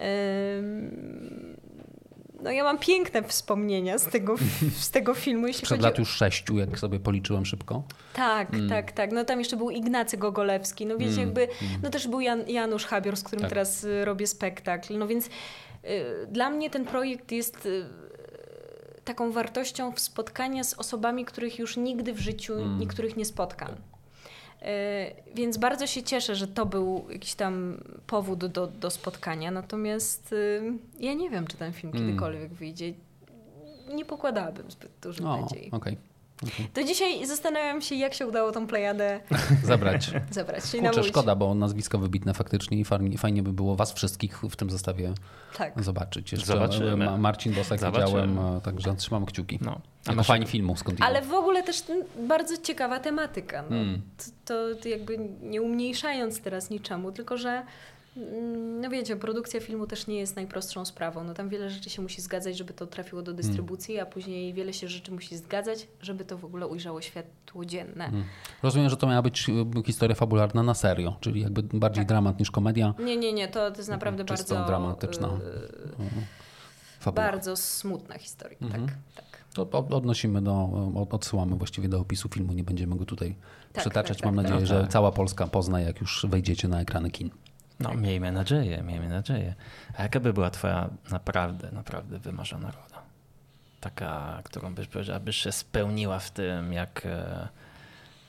Ym... No ja mam piękne wspomnienia z tego, z tego filmu. Jeśli
Przed
chodzi...
lat już sześciu, jak sobie policzyłem szybko.
Tak, mm. tak, tak. No tam jeszcze był Ignacy Gogolewski. No wiecie, mm. jakby,
mm.
no też był Jan, Janusz Habior, z którym tak. teraz y, robię spektakl. No więc y, dla mnie ten projekt jest y, taką wartością w spotkania z osobami, których już nigdy w życiu mm. niektórych nie spotkam. Yy, więc bardzo się cieszę, że to był jakiś tam powód do, do spotkania. Natomiast yy, ja nie wiem, czy ten film mm. kiedykolwiek wyjdzie. Nie pokładałabym zbyt dużych
o,
nadziei.
Okay. Okay.
To dzisiaj zastanawiam się, jak się udało tą plejadę
zabrać.
zabrać.
Kurczę, szkoda, bo nazwisko wybitne faktycznie i fajnie, fajnie by było was wszystkich w tym zestawie tak. zobaczyć. Jeszcze
Zobaczymy.
Marcin Bosak
Zobaczymy.
widziałem, także trzymam kciuki. No.
A
jako fani filmu skąd
Ale w ogóle też bardzo ciekawa tematyka. No.
Hmm.
To, to jakby nie umniejszając teraz niczemu, tylko że no wiecie, produkcja filmu też nie jest najprostszą sprawą. No tam wiele rzeczy się musi zgadzać, żeby to trafiło do dystrybucji, hmm. a później wiele się rzeczy musi zgadzać, żeby to w ogóle ujrzało światło dzienne. Hmm.
Rozumiem, że to miała być historia fabularna na serio, czyli jakby bardziej tak. dramat niż komedia.
Nie, nie, nie, to, to jest naprawdę
Czysto
bardzo
dramatyczna
yy,
fabuła.
Bardzo smutna historia, mhm. tak, tak.
To odnosimy do, odsyłamy właściwie do opisu filmu, nie będziemy go tutaj tak, przytaczać.
Tak,
Mam
tak,
nadzieję,
tak.
że cała Polska pozna, jak już wejdziecie na ekrany kin.
No miejmy nadzieję, miejmy nadzieję. A jaka by była twoja naprawdę, naprawdę wymarzona rola? Taka, którą byś powiedziała, byś się spełniła w tym, jak,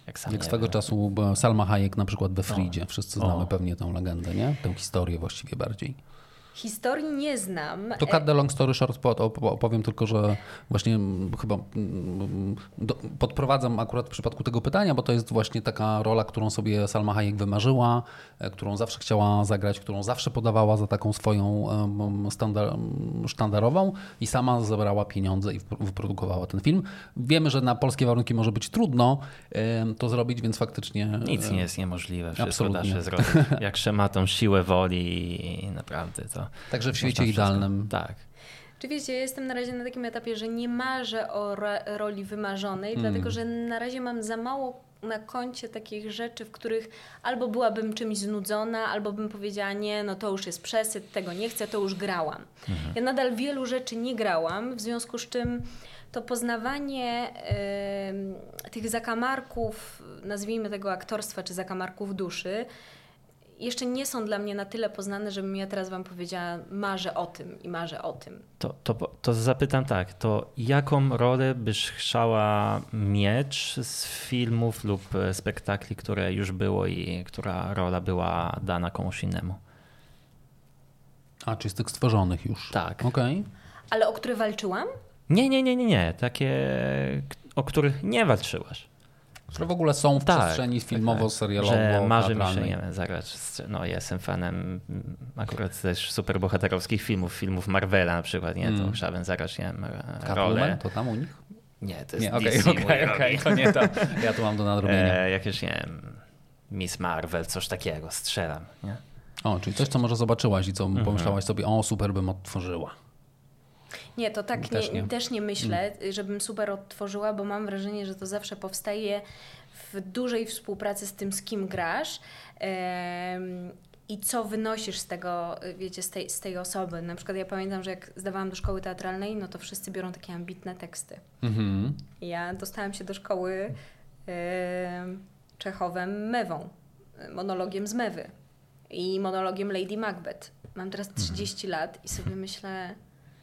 Jak, sam
jak
nie
swego
wiem.
czasu Salma Hayek na przykład we Fridzie. Wszyscy znamy
O.
pewnie tę legendę, nie? Tę historię właściwie bardziej.
Historii nie znam.
To cut the long story short, opowiem tylko, że właśnie chyba do, podprowadzam akurat w przypadku tego pytania, bo to jest właśnie taka rola, którą sobie Salma Hayek wymarzyła, którą zawsze chciała zagrać, którą zawsze podawała za taką swoją standard, sztandarową i sama zebrała pieniądze i wyprodukowała ten film. Wiemy, że na polskie warunki może być trudno to zrobić, więc faktycznie...
Nic nie jest niemożliwe, wszystko
absolutnie.
da się zrobić. Jak się ma tą siłę woli i naprawdę to...
Także w świecie
Można
idealnym.
wszystko. Tak.
Czy wiecie, ja jestem na razie na takim etapie, że nie marzę o ro- roli wymarzonej, mm. dlatego że na razie mam za mało na koncie takich rzeczy, w których albo byłabym czymś znudzona, albo bym powiedziała, nie, no to już jest przesyt, tego nie chcę, to już grałam. Mhm. Ja nadal wielu rzeczy nie grałam, w związku z czym to poznawanie y, tych zakamarków, nazwijmy tego aktorstwa, czy zakamarków duszy, jeszcze nie są dla mnie na tyle poznane, żebym ja teraz wam powiedziała, marzę o tym i marzę o tym.
To, to, to zapytam tak, to jaką rolę byś chciała mieć z filmów lub spektakli, które już było i która rola była dana komuś innemu?
A, czy z tych stworzonych już?
Tak.
Okej. Okay.
Ale o które walczyłam?
Nie, nie, nie, nie, nie. Takie, o których nie walczyłaś.
Które w ogóle są w
tak,
przestrzeni filmowo-serialowo.
Że marzy mi się, nie wiem, zagrać. No, jestem fanem akurat też superbohaterowskich filmów, filmów Marvela na przykład, nie? To mm. chciałbym zagrać, nie wiem, rolę.
To tam u nich?
Nie, to jest
nie,
D C.
Okej, okej, okej, to nie to. Ja tu mam do nadrobienia.
E, jakieś, nie wiem, Miss Marvel, coś takiego, strzelam, nie?
O, czyli coś, co może zobaczyłaś i co mm-hmm. pomyślałaś sobie, o, super bym odtworzyła.
Nie, to tak
też
nie,
nie.
też nie myślę, żebym super odtworzyła, bo mam wrażenie, że to zawsze powstaje w dużej współpracy z tym, z kim grasz em, i co wynosisz z tego, wiecie, z tej, z tej osoby. Na przykład ja pamiętam, że jak zdawałam do szkoły teatralnej, no to wszyscy biorą takie ambitne teksty. Mm-hmm. Ja dostałam się do szkoły em, Czechowem Mewą, monologiem z Mewy i monologiem Lady Macbeth. Mam teraz trzydzieści mm-hmm. lat i sobie myślę...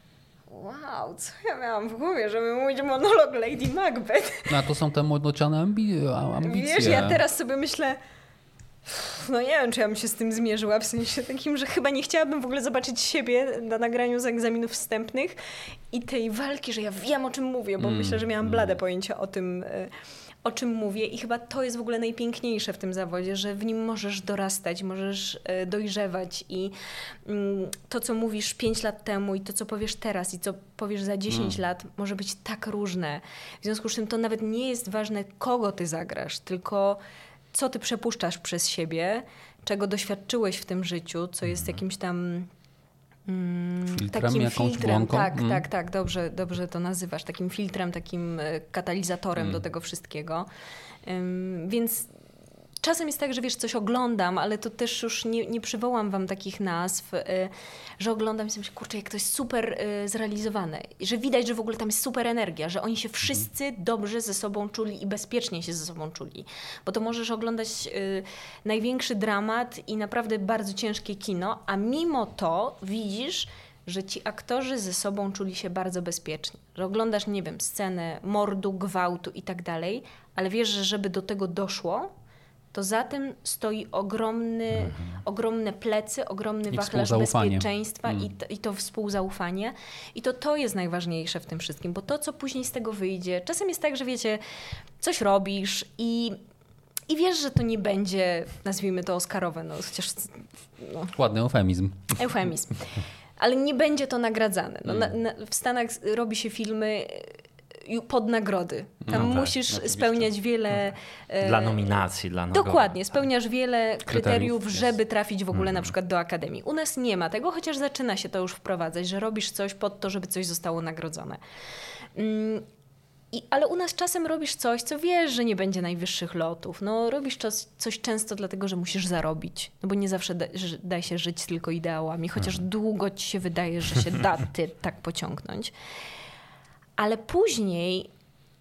Wow, co ja miałam w głowie, żeby mówić monolog Lady Macbeth.
No a to są te młodociane ambi- ambicje.
Wiesz, ja teraz sobie myślę, no nie wiem, czy ja bym się z tym zmierzyła, w sensie takim, że chyba nie chciałabym w ogóle zobaczyć siebie na nagraniu z egzaminów wstępnych i tej walki, że ja wiem, o czym mówię, bo mm, myślę, że miałam blade pojęcie o tym, o czym mówię i chyba to jest w ogóle najpiękniejsze w tym zawodzie, że w nim możesz dorastać, możesz dojrzewać i to, co mówisz pięć lat temu i to, co powiesz teraz i co powiesz za dziesięć mm. lat, może być tak różne. W związku z czym to nawet nie jest ważne, kogo ty zagrasz, tylko co ty przepuszczasz przez siebie, czego doświadczyłeś w tym życiu, co jest mm. jakimś tam...
Filtrem,
takim
jakąś
filtrem,
błonką?
tak,
mm.
tak, tak, dobrze, dobrze to nazywasz, takim filtrem, takim katalizatorem mm. do tego wszystkiego. Um, więc czasem jest tak, że wiesz, coś oglądam, ale to też już nie, nie przywołam wam takich nazw, y, że oglądam i sobie myślę, kurczę, jak to jest super y, zrealizowane, że widać, że w ogóle tam jest super energia, że oni się wszyscy mm. dobrze ze sobą czuli i bezpiecznie się ze sobą czuli. Bo to możesz oglądać y, największy dramat i naprawdę bardzo ciężkie kino, a mimo to widzisz, że ci aktorzy ze sobą czuli się bardzo bezpiecznie. Że oglądasz, nie wiem, scenę mordu, gwałtu i tak dalej, ale wiesz, że żeby do tego doszło, to za tym stoi ogromny, mhm. ogromne plecy, ogromny
I
wachlarz bezpieczeństwa mm. i, to, i to współzaufanie. I to to jest najważniejsze w tym wszystkim, bo to, co później z tego wyjdzie, czasem jest tak, że wiecie, coś robisz i, i wiesz, że to nie będzie, nazwijmy to oscarowe, no chociaż... No,
ładny eufemizm.
Eufemizm. Ale nie będzie to nagradzane. No, mm. na, na, w Stanach robi się filmy pod nagrody. Tam no musisz tak, spełniać wiele...
Dla nominacji, dla nagrody.
Dokładnie, spełniasz wiele kryteriów, żeby trafić w ogóle mm. na przykład do Akademii. U nas nie ma tego, chociaż zaczyna się to już wprowadzać, że robisz coś pod to, żeby coś zostało nagrodzone. Mm. I, ale u nas czasem robisz coś, co wiesz, że nie będzie najwyższych lotów. No, robisz coś, coś często dlatego, że musisz zarobić. No bo nie zawsze da, że da się żyć tylko ideałami, chociaż mm. długo ci się wydaje, że się da ty tak pociągnąć. Ale później,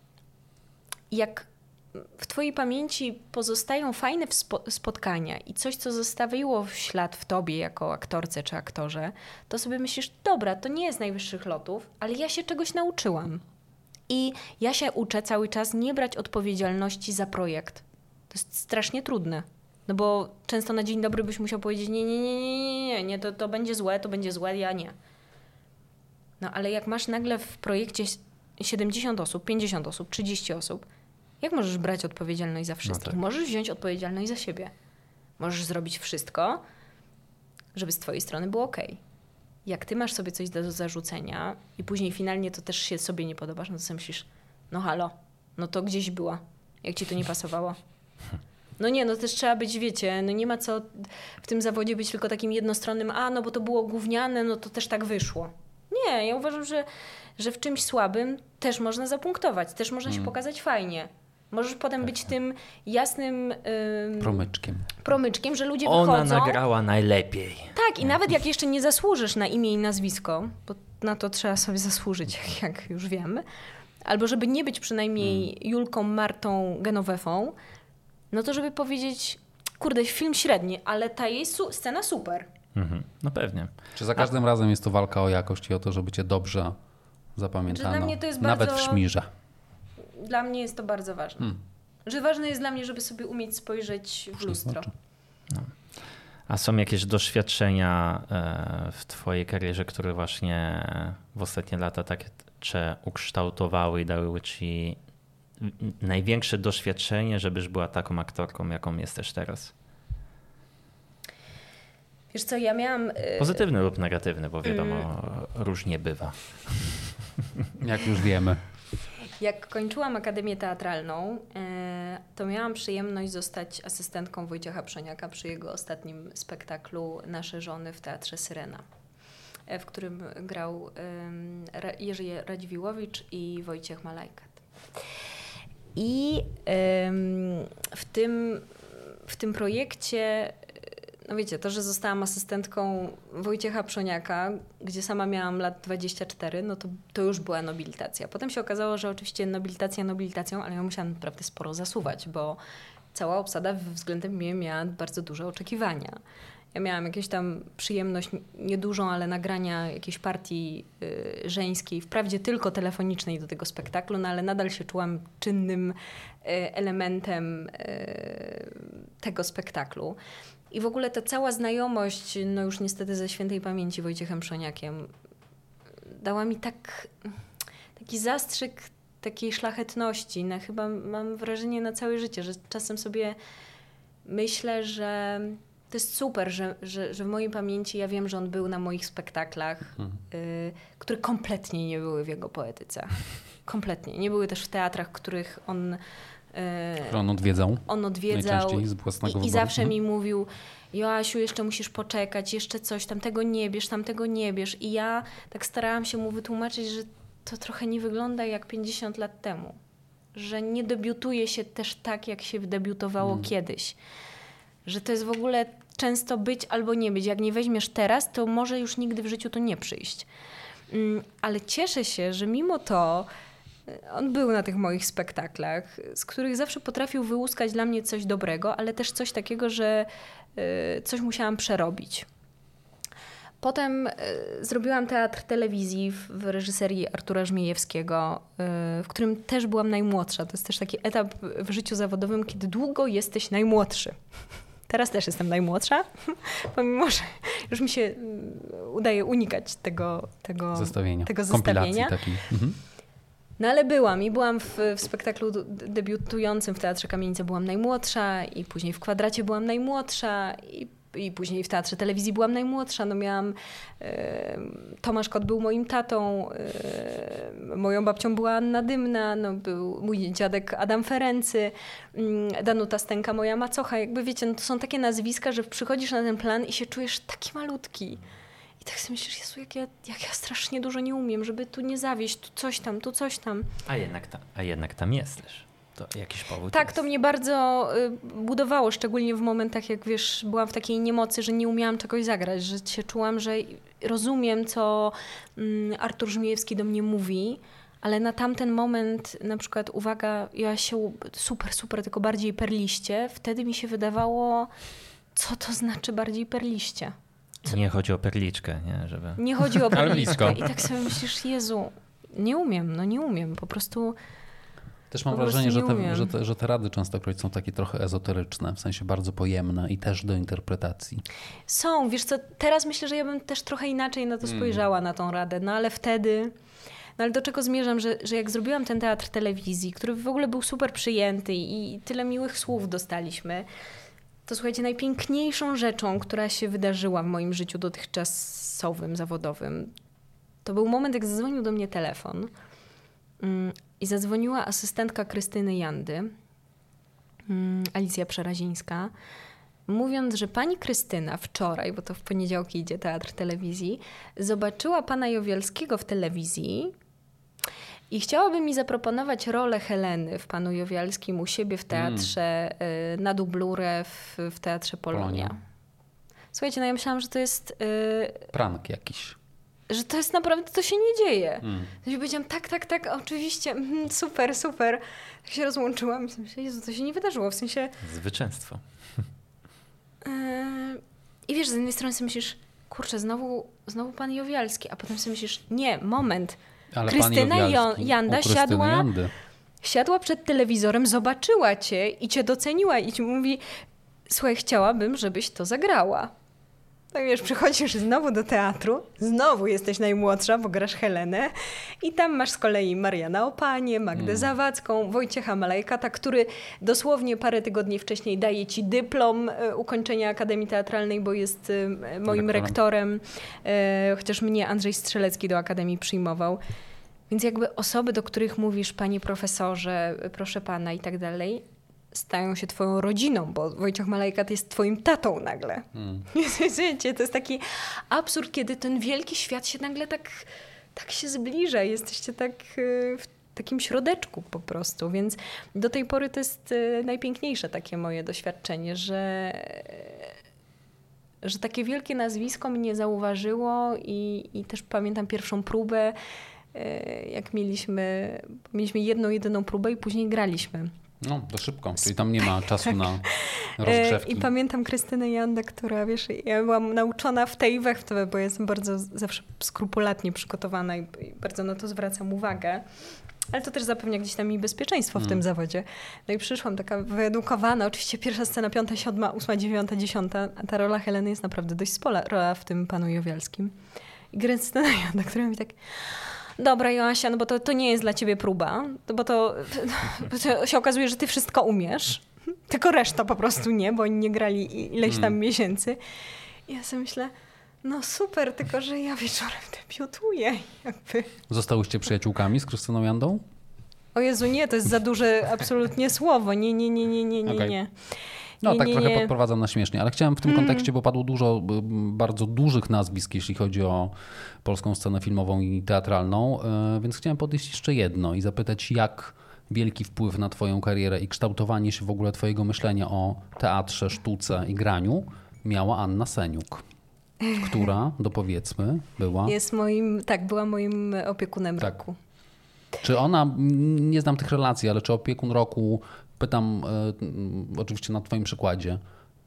jak w twojej pamięci pozostają fajne spotkania i coś, co zostawiło ślad w tobie jako aktorce czy aktorze, to sobie myślisz, dobra, to nie jest najwyższych lotów, ale ja się czegoś nauczyłam. I ja się uczę cały czas nie brać odpowiedzialności za projekt. To jest strasznie trudne. No bo często na dzień dobry byś musiał powiedzieć nie, nie, nie, nie, nie, nie, nie to, to będzie złe, to będzie złe, ja nie. No ale jak masz nagle w projekcie siedemdziesiąt osób, pięćdziesiąt osób, trzydzieści osób, jak możesz brać odpowiedzialność za wszystkich?
No tak.
Możesz wziąć odpowiedzialność za siebie. Możesz zrobić wszystko, żeby z twojej strony było okej. Jak ty masz sobie coś do zarzucenia i później finalnie to też się sobie nie podobasz, no to sobie myślisz, no halo, no to gdzieś była, jak ci to nie pasowało. No nie, no też trzeba być, wiecie, no nie ma co w tym zawodzie być tylko takim jednostronnym, a no bo to było gówniane, no to też tak wyszło. Nie, ja uważam, że, że w czymś słabym też można zapunktować, też można się pokazać fajnie. Możesz potem być tym jasnym ym,
promyczkiem.
promyczkiem, że ludzie
Ona
wychodzą.
nagrała najlepiej.
Tak, i nawet jak jeszcze nie zasłużysz na imię i nazwisko, bo na to trzeba sobie zasłużyć, jak już wiemy, albo żeby nie być przynajmniej Julką, Martą, Genowefą, no to żeby powiedzieć, kurde, film średni, ale ta jej su- scena super.
Mhm. No pewnie.
Czy za każdym A... razem jest to walka o jakość i o to, żeby cię dobrze zapamiętano?
Dla mnie to jest
Nawet
bardzo...
w szmirze.
Dla mnie jest to bardzo ważne. Hmm. Że ważne jest dla mnie, żeby sobie umieć spojrzeć w lustro.
No. A są jakieś doświadczenia w twojej karierze, które właśnie w ostatnie lata tak cię ukształtowały i dały ci największe doświadczenie, żebyś była taką aktorką, jaką jesteś teraz?
Wiesz co, ja miałam...
Pozytywny lub negatywny, bo wiadomo, mm. różnie bywa.
Jak już wiemy.
Jak kończyłam Akademię Teatralną, to miałam przyjemność zostać asystentką Wojciecha Przoniaka przy jego ostatnim spektaklu Nasze żony w Teatrze Syrena, w którym grał Jerzy Radziwiłowicz i Wojciech Malajkat. I w tym, w tym projekcie, no wiecie, to, że zostałam asystentką Wojciecha Przoniaka, gdzie sama miałam lat dwadzieścia cztery, no to, to już była nobilitacja. Potem się okazało, że oczywiście nobilitacja nobilitacją, ale ja musiałam naprawdę sporo zasuwać, bo cała obsada względem mnie miała bardzo duże oczekiwania. Ja miałam jakąś tam przyjemność, niedużą, ale nagrania jakiejś partii y, żeńskiej, wprawdzie tylko telefonicznej do tego spektaklu, no ale nadal się czułam czynnym y, elementem y, tego spektaklu. I w ogóle ta cała znajomość, no już niestety ze świętej pamięci Wojciechem Przoniakiem, dała mi tak, taki zastrzyk takiej szlachetności. No, chyba mam wrażenie na całe życie, że czasem sobie myślę, że to jest super, że, że, że w mojej pamięci ja wiem, że on był na moich spektaklach, hmm. y, które kompletnie nie były w jego poetyce. Kompletnie. Nie były też w teatrach, których on...
Które on odwiedzał.
On odwiedzał
z własnego
i, i zawsze mi mówił, Joasiu, jeszcze musisz poczekać, jeszcze coś, tamtego nie bierz, tamtego nie bierz. I ja tak starałam się mu wytłumaczyć, że to trochę nie wygląda jak pięćdziesiąt lat temu. Że nie debiutuje się też tak, jak się debiutowało hmm. kiedyś. Że to jest w ogóle często być albo nie być. Jak nie weźmiesz teraz, to może już nigdy w życiu to nie przyjść. Ale cieszę się, że mimo to on był na tych moich spektaklach, z których zawsze potrafił wyłuskać dla mnie coś dobrego, ale też coś takiego, że coś musiałam przerobić. Potem zrobiłam teatr telewizji w reżyserii Artura Żmijewskiego, w którym też byłam najmłodsza. To jest też taki etap w życiu zawodowym, kiedy długo jesteś najmłodszy. Teraz też jestem najmłodsza, pomimo że już mi się udaje unikać tego, tego
zestawienia.
Tego zestawienia.
Takiej. Mhm.
No ale byłam i byłam w, w spektaklu debiutującym w Teatrze Kamienica byłam najmłodsza i później w Kwadracie byłam najmłodsza i, i później w Teatrze Telewizji byłam najmłodsza. No miałam, e, Tomasz Kot był moim tatą, e, moją babcią była Anna Dymna, no był mój dziadek Adam Ferency, Danuta Stęka, moja macocha. Jakby wiecie, no to są takie nazwiska, że przychodzisz na ten plan i się czujesz taki malutki. I tak sobie myślisz, Jezu, jak ja, jak ja strasznie dużo nie umiem, żeby tu nie zawieść, tu coś tam, tu coś tam.
A jednak, ta, a jednak tam jesteś. To jakiś powód
Tak,
jest.
to mnie bardzo y, budowało, szczególnie w momentach, jak wiesz, byłam w takiej niemocy, że nie umiałam czegoś zagrać, że się czułam, że rozumiem, co y, Artur Żmijewski do mnie mówi, ale na tamten moment, na przykład, uwaga, ja się super, super, tylko bardziej perliście, wtedy mi się wydawało, co to znaczy bardziej perliście. Co?
Nie chodzi o perliczkę, nie? Żeby...
Nie chodzi o perliczkę. I tak sobie myślisz, Jezu, nie umiem, no nie umiem, po prostu
Też mam wrażenie, że te, że, te, że te rady częstokroć są takie trochę ezoteryczne, w sensie bardzo pojemne i też do interpretacji.
Są, wiesz co, teraz myślę, że ja bym też trochę inaczej na to spojrzała, mm. na tą radę, no ale wtedy... No ale do czego zmierzam, że, że jak zrobiłam ten teatr telewizji, który w ogóle był super przyjęty i tyle miłych słów dostaliśmy, to słuchajcie, najpiękniejszą rzeczą, która się wydarzyła w moim życiu dotychczasowym, zawodowym, to był moment, jak zadzwonił do mnie telefon mm, i zadzwoniła asystentka Krystyny Jandy, mm, Alicja Przerazińska, mówiąc, że pani Krystyna wczoraj, bo to w poniedziałki idzie teatr telewizji, zobaczyła pana Jowialskiego w telewizji i chciałaby mi zaproponować rolę Heleny w panu Jowialskim u siebie w teatrze, mm. na dublurę w, w teatrze Polonia. Polonia. Słuchajcie, no ja myślałam, że to jest... Yy,
prank jakiś.
Że to jest naprawdę, to się nie dzieje. Mm. To się powiedziałam, tak, tak, tak, oczywiście, mm, super, super. Tak się rozłączyłam i myślałam, Jezu, to się nie wydarzyło, w sensie...
Zwycięstwo.
Yy, I wiesz, z jednej strony sobie myślisz, kurczę, znowu, znowu pan Jowialski, a potem sobie myślisz, nie, moment.
Ale
Krystyna Janda siadła, siadła przed telewizorem, zobaczyła cię i cię doceniła i ci mówi, słuchaj, chciałabym, żebyś to zagrała. Tak wiesz, przychodzisz znowu do teatru, znowu jesteś najmłodsza, bo grasz Helenę i tam masz z kolei Mariana Opanie, Magdę mm. Zawadzką, Wojciecha Malajkata, który dosłownie parę tygodni wcześniej daje ci dyplom ukończenia Akademii Teatralnej, bo jest moim rektorem, rektorem chociaż mnie Andrzej Strzelecki do Akademii przyjmował. Więc jakby osoby, do których mówisz, panie profesorze, proszę pana i tak dalej, stają się twoją rodziną, bo Wojciech Malajkat jest twoim tatą nagle. Mm. Wiecie, to jest taki absurd, kiedy ten wielki świat się nagle tak, tak się zbliża. Jesteście tak w takim środeczku po prostu. Więc do tej pory to jest najpiękniejsze takie moje doświadczenie, że, że takie wielkie nazwisko mnie zauważyło i, i też pamiętam pierwszą próbę, jak mieliśmy, mieliśmy jedną, jedyną próbę i później graliśmy.
No, to szybko, czyli tam nie ma czasu na rozgrzewki.
I pamiętam Krystynę Jandę, która, wiesz, ja byłam nauczona w tej i we w to, bo ja jestem bardzo zawsze skrupulatnie przygotowana i bardzo na to zwracam uwagę. Ale to też zapewnia gdzieś tam mi bezpieczeństwo w mm. tym zawodzie. No i przyszłam taka wyedukowana, oczywiście pierwsza scena, piąta, siódma, ósma, dziewiąta, dziesiąta, a ta rola Heleny jest naprawdę dość spora w tym panu Jowialskim. I Krystyna Janda, która mi tak... Dobra, Joasia, no bo to, to nie jest dla ciebie próba, bo to, to się okazuje, że ty wszystko umiesz, tylko reszta po prostu nie, bo oni nie grali ileś tam mm. miesięcy. I ja sobie myślę, no super, tylko że ja wieczorem debiutuję. Jakby.
Zostałyście przyjaciółkami z Krystyną Jandą?
O Jezu, nie, to jest za duże absolutnie słowo. Nie, nie, nie, nie, nie, nie,
okay.
nie.
No
nie,
tak
nie,
trochę
nie.
podprowadzam na śmiesznie, ale chciałem w tym mm. kontekście, bo padło dużo bardzo dużych nazwisk, jeśli chodzi o polską scenę filmową i teatralną, więc chciałem podejść jeszcze jedno i zapytać, jak wielki wpływ na twoją karierę i kształtowanie się w ogóle twojego myślenia o teatrze, sztuce i graniu miała Anna Seniuk, która, dopowiedzmy, była...
Jest moim, tak, była moim opiekunem
tak.
roku.
Czy ona, nie znam tych relacji, ale czy opiekun roku, pytam e, oczywiście na twoim przykładzie,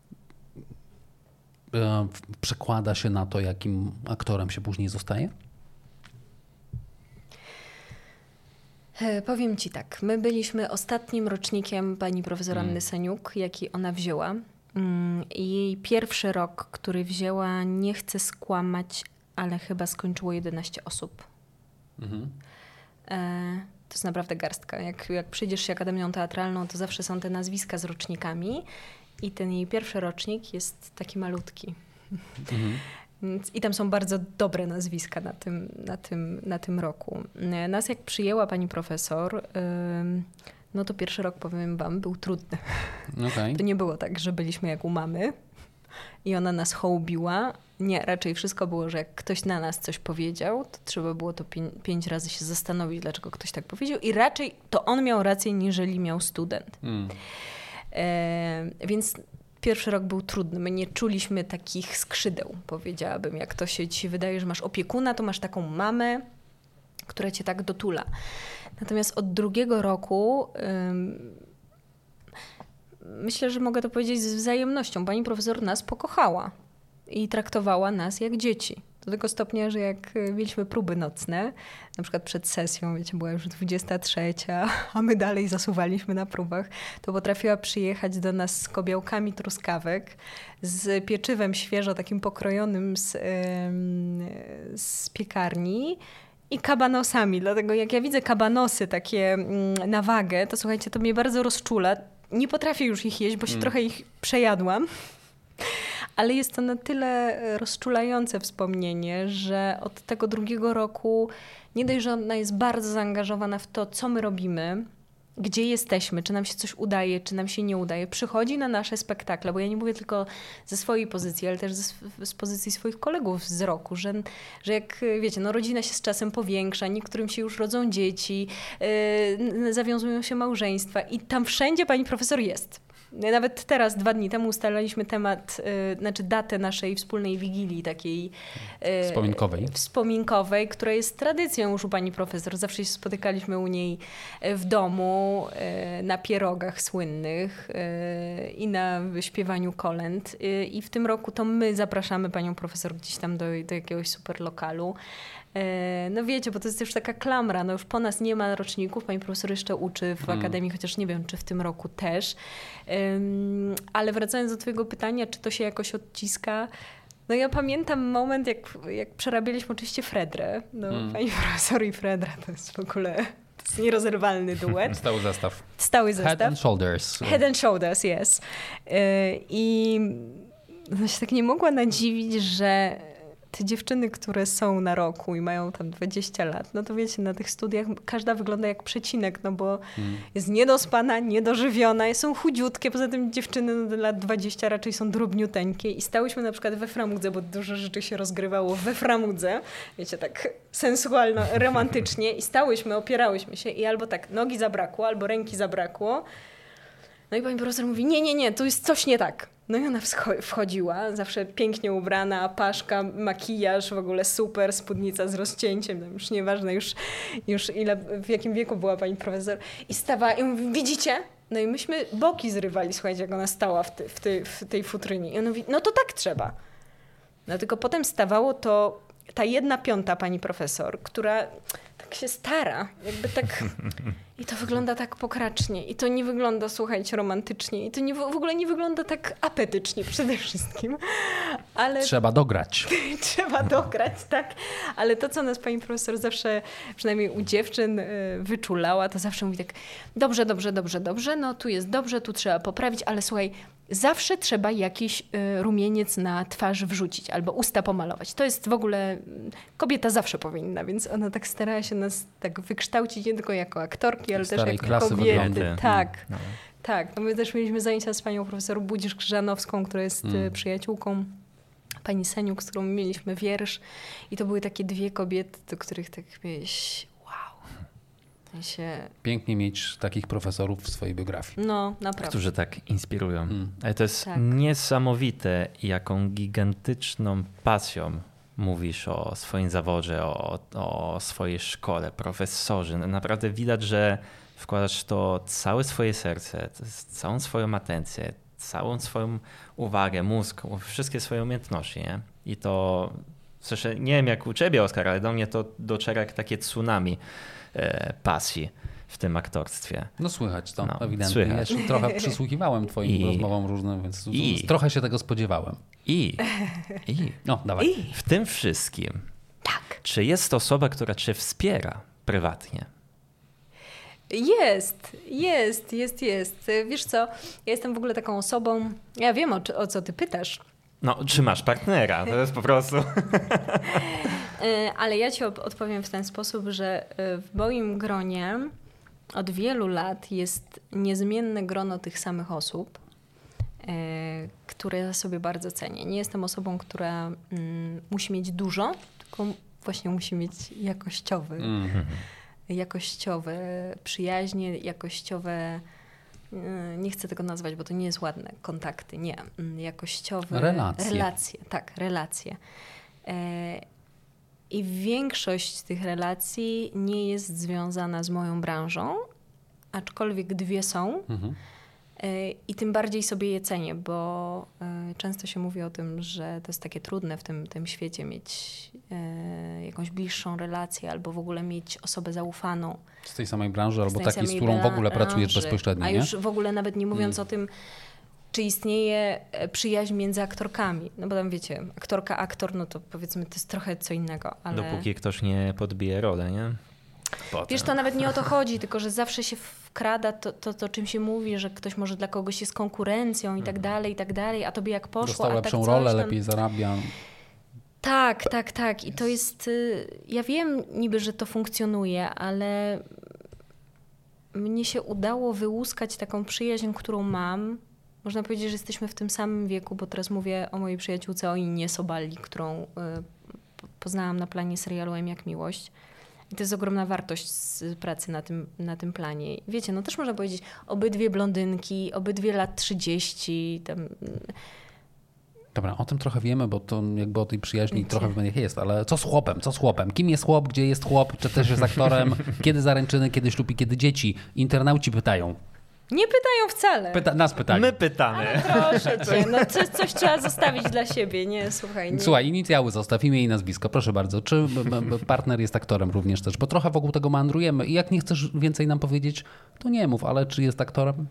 e, przekłada się na to, jakim aktorem się później zostaje?
E, powiem ci tak, my byliśmy ostatnim rocznikiem pani profesor Anny
Hmm.
Seniuk, jaki ona wzięła. Mm, jej pierwszy rok, który wzięła, nie chcę skłamać, ale chyba skończyło jedenaście osób. Mhm. E, to jest naprawdę garstka. Jak, jak przyjdziesz się Akademią Teatralną, to zawsze są te nazwiska z rocznikami i ten jej pierwszy rocznik jest taki malutki. Mhm. I tam są bardzo dobre nazwiska na tym, na tym, na tym roku. Nas jak przyjęła pani profesor, no to pierwszy rok, powiem wam, był trudny. Okay. To nie było tak, że byliśmy jak u mamy i ona nas hołbiła. Nie, raczej wszystko było, że jak ktoś na nas coś powiedział, to trzeba było to pię- pięć razy się zastanowić, dlaczego ktoś tak powiedział i raczej to on miał rację, niżeli miał student. Mm. E, więc pierwszy rok był trudny. My nie czuliśmy takich skrzydeł, powiedziałabym. Jak to się ci wydaje, że masz opiekuna, to masz taką mamę, która cię tak dotula. Natomiast od drugiego roku ym, myślę, że mogę to powiedzieć z wzajemnością. Pani profesor nas pokochała i traktowała nas jak dzieci. Do tego stopnia, że jak mieliśmy próby nocne, na przykład przed sesją, wiecie, była już dwudziesta trzecia, a my dalej zasuwaliśmy na próbach, to potrafiła przyjechać do nas z kobiełkami truskawek, z pieczywem świeżo takim pokrojonym z, z piekarni i kabanosami. Dlatego jak ja widzę kabanosy takie na wagę, to słuchajcie, to mnie bardzo rozczula. Nie potrafię już ich jeść, bo się mm. trochę ich przejadłam. Ale jest to na tyle rozczulające wspomnienie, że od tego drugiego roku nie dość, że ona jest bardzo zaangażowana w to, co my robimy, gdzie jesteśmy, czy nam się coś udaje, czy nam się nie udaje. Przychodzi na nasze spektakle, bo ja nie mówię tylko ze swojej pozycji, ale też z, z pozycji swoich kolegów z roku, że, że jak wiecie, no rodzina się z czasem powiększa, niektórym się już rodzą dzieci, yy, zawiązują się małżeństwa i tam wszędzie pani profesor jest. Nawet teraz, dwa dni temu ustaliliśmy temat, yy, znaczy datę naszej wspólnej wigilii takiej yy,
wspominkowej.
wspominkowej, która jest tradycją już u pani profesor. Zawsze się spotykaliśmy u niej w domu, yy, na pierogach słynnych yy, i na śpiewaniu kolęd. Yy, I w tym roku to my zapraszamy panią profesor gdzieś tam do, do jakiegoś super lokalu. No wiecie, bo to jest już taka klamra, no już po nas nie ma roczników, pani profesor jeszcze uczy w hmm. Akademii, chociaż nie wiem, czy w tym roku też. Um, ale wracając do twojego pytania, czy to się jakoś odciska, no ja pamiętam moment, jak, jak przerabialiśmy oczywiście Fredrę. No, hmm. Pani profesor i Fredra to jest w ogóle to jest nierozerwalny duet.
Stały zestaw.
Stały zestaw.
Head and Shoulders.
Head and Shoulders, yes. I no się tak nie mogła nadziwić, że te dziewczyny, które są na roku i mają tam dwadzieścia lat, no to wiecie, na tych studiach każda wygląda jak przecinek, no bo hmm. jest niedospana, niedożywiona, są chudziutkie, poza tym dziewczyny no, lat dwadzieścia raczej są drobniuteńkie i stałyśmy na przykład we framudze, bo dużo rzeczy się rozgrywało we framudze, wiecie, tak sensualno, romantycznie i stałyśmy, opierałyśmy się i albo tak nogi zabrakło, albo ręki zabrakło. No i pani profesor mówi, nie, nie, nie, tu jest coś nie tak. No i ona wchodziła, zawsze pięknie ubrana, paszka, makijaż, w ogóle super, spódnica z rozcięciem, no już nieważne już, już ile, w jakim wieku była pani profesor. I stawała i mówi, widzicie? No i myśmy boki zrywali, słuchajcie, jak ona stała w, ty, w, ty, w tej futrynie. I ona mówi, no to tak trzeba. No tylko potem stawało to ta jedna piąta pani profesor, która tak się stara, jakby tak... I to wygląda tak pokracznie. I to nie wygląda, słuchajcie, romantycznie. I to nie, w ogóle nie wygląda tak apetycznie przede wszystkim. Ale...
Trzeba dograć.
Trzeba dograć, tak. Ale to, co nas pani profesor zawsze, przynajmniej u dziewczyn, wyczulała, to zawsze mówi tak, dobrze, dobrze, dobrze, dobrze, no tu jest dobrze, tu trzeba poprawić, ale słuchaj, zawsze trzeba jakiś rumieniec na twarz wrzucić albo usta pomalować. To jest w ogóle, kobieta zawsze powinna, więc ona tak starała się nas tak wykształcić nie tylko jako aktorki, ale
Starej
też jako kobiety.
Wyglądy.
Tak,
no.
tak. No my też mieliśmy zajęcia z panią profesor Budzisz-Krzyżanowską, która jest hmm. przyjaciółką pani Seniuk, z którą mieliśmy wiersz i to były takie dwie kobiety, do których tak miałeś wow. Się...
Pięknie mieć takich profesorów w swojej biografii.
No, naprawdę.
Którzy tak inspirują. Hmm. Ale to jest
tak.
niesamowite, jaką gigantyczną pasją mówisz o swoim zawodzie, o, o swojej szkole, profesorzy. Naprawdę widać, że wkładasz to całe swoje serce, całą swoją atencję, całą swoją uwagę, mózg, wszystkie swoje umiejętności. Nie? I to, zresztą nie wiem jak u ciebie, Oskar, ale do mnie to dociera jak takie tsunami e, pasji w tym aktorstwie.
No słychać to,
no,
ewidentnie.
Słychać.
Ja się trochę przysłuchiwałem twoim I, rozmowom różnym, więc i, trochę się tego spodziewałem.
I, i
no, dawaj.
I.
W tym wszystkim,
tak.
Czy jest to osoba, która cię wspiera prywatnie?
Jest, jest, jest, jest. Wiesz co, ja jestem w ogóle taką osobą, ja wiem o, o co ty pytasz.
No, czy masz partnera? To jest po prostu...
Ale ja ci odpowiem w ten sposób, że w moim gronie od wielu lat jest niezmienne grono tych samych osób, które ja sobie bardzo cenię. Nie jestem osobą, która mm, musi mieć dużo, tylko właśnie musi mieć jakościowy, mm-hmm. jakościowe przyjaźnie, jakościowe, nie chcę tego nazwać, bo to nie jest ładne, kontakty, nie, jakościowe
relacje.
relacje. Tak, relacje. I większość z tych relacji nie jest związana z moją branżą, aczkolwiek dwie są. Mm-hmm. I tym bardziej sobie je cenię, bo często się mówi o tym, że to jest takie trudne w tym, tym świecie mieć jakąś bliższą relację albo w ogóle mieć osobę zaufaną.
Z tej samej branży albo takiej, z którą w ogóle pracujesz bezpośrednio, nie?
A już w ogóle nawet nie mówiąc hmm. o tym, czy istnieje przyjaźń między aktorkami. No bo tam wiecie, aktorka, aktor, no to powiedzmy to jest trochę co innego. Ale...
Dopóki ktoś nie podbije rolę, nie?
Potem. Wiesz, to nawet nie o to chodzi, tylko że zawsze się wkrada to, to, to czym się mówi, że ktoś może dla kogoś jest konkurencją i tak dalej, i tak dalej, a tobie jak poszło,
dostał
a
lepszą
tak
rolę,
tam...
lepiej zarabia.
Tak, tak, tak. I to jest... Ja wiem niby, że to funkcjonuje, ale mnie się udało wyłuskać taką przyjaźń, którą mam. Można powiedzieć, że jesteśmy w tym samym wieku, bo teraz mówię o mojej przyjaciółce o Innie Sobali, którą poznałam na planie serialu M jak Miłość. I to jest ogromna wartość z pracy na tym, na tym planie. Wiecie, no też można powiedzieć, obydwie blondynki, obydwie lat trzydzieści. Tam...
Dobra, o tym trochę wiemy, bo to jakby o tej przyjaźni Wiecie. trochę w mediach jest, ale co z chłopem, co z chłopem? Kim jest chłop, gdzie jest chłop, czy też jest aktorem, kiedy zaręczyny, kiedy ślub i kiedy dzieci? Internauci pytają.
Nie pytają wcale.
Pyta, nas pytają.
My pytamy.
Ale proszę cię, no coś, coś trzeba zostawić dla siebie, nie? Słuchaj. Nie.
Słuchaj, inicjały zostaw, imię i nazwisko, proszę bardzo. Czy partner jest aktorem również też? Bo trochę wokół tego meandrujemy i jak nie chcesz więcej nam powiedzieć, to nie mów, ale czy jest aktorem?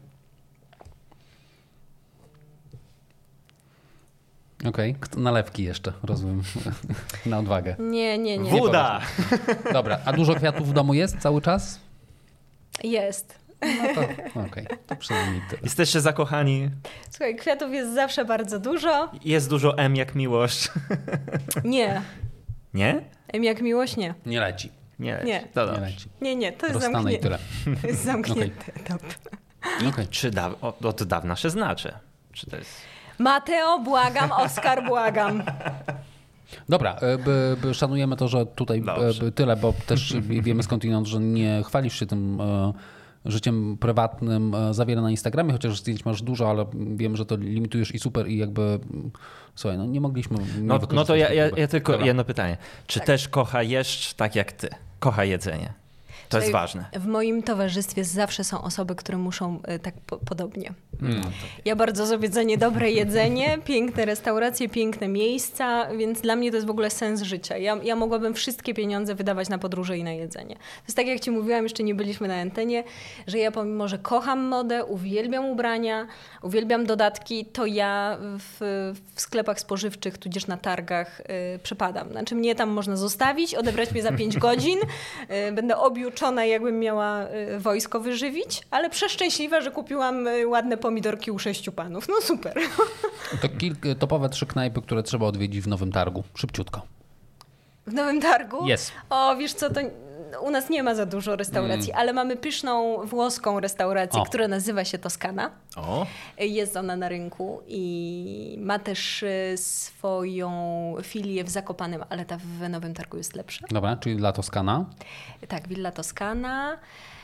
Okej, okay. Nalewki jeszcze, rozumiem, na odwagę.
Nie, nie, nie.
Woda!
Dobra, a dużo kwiatów w domu jest cały czas?
Jest.
No to okej, okay. To przynajmniej tyle.
Jesteście zakochani?
Słuchaj, kwiatów jest zawsze bardzo dużo.
Jest dużo M jak Miłość?
Nie.
Nie?
M jak Miłość nie.
Nie leci.
Nie leci.
Nie,
to
nie, leci.
nie, nie, to jest
Rozstanę
zamknięte.
i tyle.
To jest zamknięty etap.
Okay.
Czy da, od, od dawna się znaczy? Czy to jest...
Mateo, błagam, Oskar, błagam.
Dobra, by, by szanujemy to, że tutaj by tyle, bo też wiemy skądinąd, że nie chwalisz się tym życiem prywatnym za wiele na Instagramie, chociaż zdjęć masz dużo, ale wiem, że to limitujesz i super i jakby, słuchaj, no nie mogliśmy nie
No, no to ja, ja, ja tylko
Dobra.
jedno pytanie. Czy
tak.
też kocha jeść tak jak ty? Kocha jedzenie? To jest ważne.
W moim towarzystwie zawsze są osoby, które muszą y, tak po, podobnie.
Mm.
Ja bardzo sobie cenię dobre jedzenie, piękne restauracje, piękne miejsca, więc dla mnie to jest w ogóle sens życia. Ja, ja mogłabym wszystkie pieniądze wydawać na podróże i na jedzenie. To jest tak, jak ci mówiłam, jeszcze nie byliśmy na antenie, że ja pomimo, że kocham modę, uwielbiam ubrania, uwielbiam dodatki, to ja w, w sklepach spożywczych, tudzież na targach y, przepadam. Znaczy mnie tam można zostawić, odebrać mnie za pięć godzin, y, będę obiuczona, jakbym miała wojsko wyżywić, ale przeszczęśliwa, że kupiłam ładne pomidorki u sześciu panów. No super.
To kilka, topowe trzy knajpy, które trzeba odwiedzić w Nowym Targu. Szybciutko.
W Nowym Targu?
Jest.
O, wiesz co, to u nas nie ma za dużo restauracji, mm. ale mamy pyszną włoską restaurację, o. która nazywa się Toskana.
O.
Jest ona na rynku i ma też swoją filię w Zakopanem, ale ta w Nowym Targu jest lepsza.
Dobra, czyli dla Toskana.
Tak, Villa Toskana.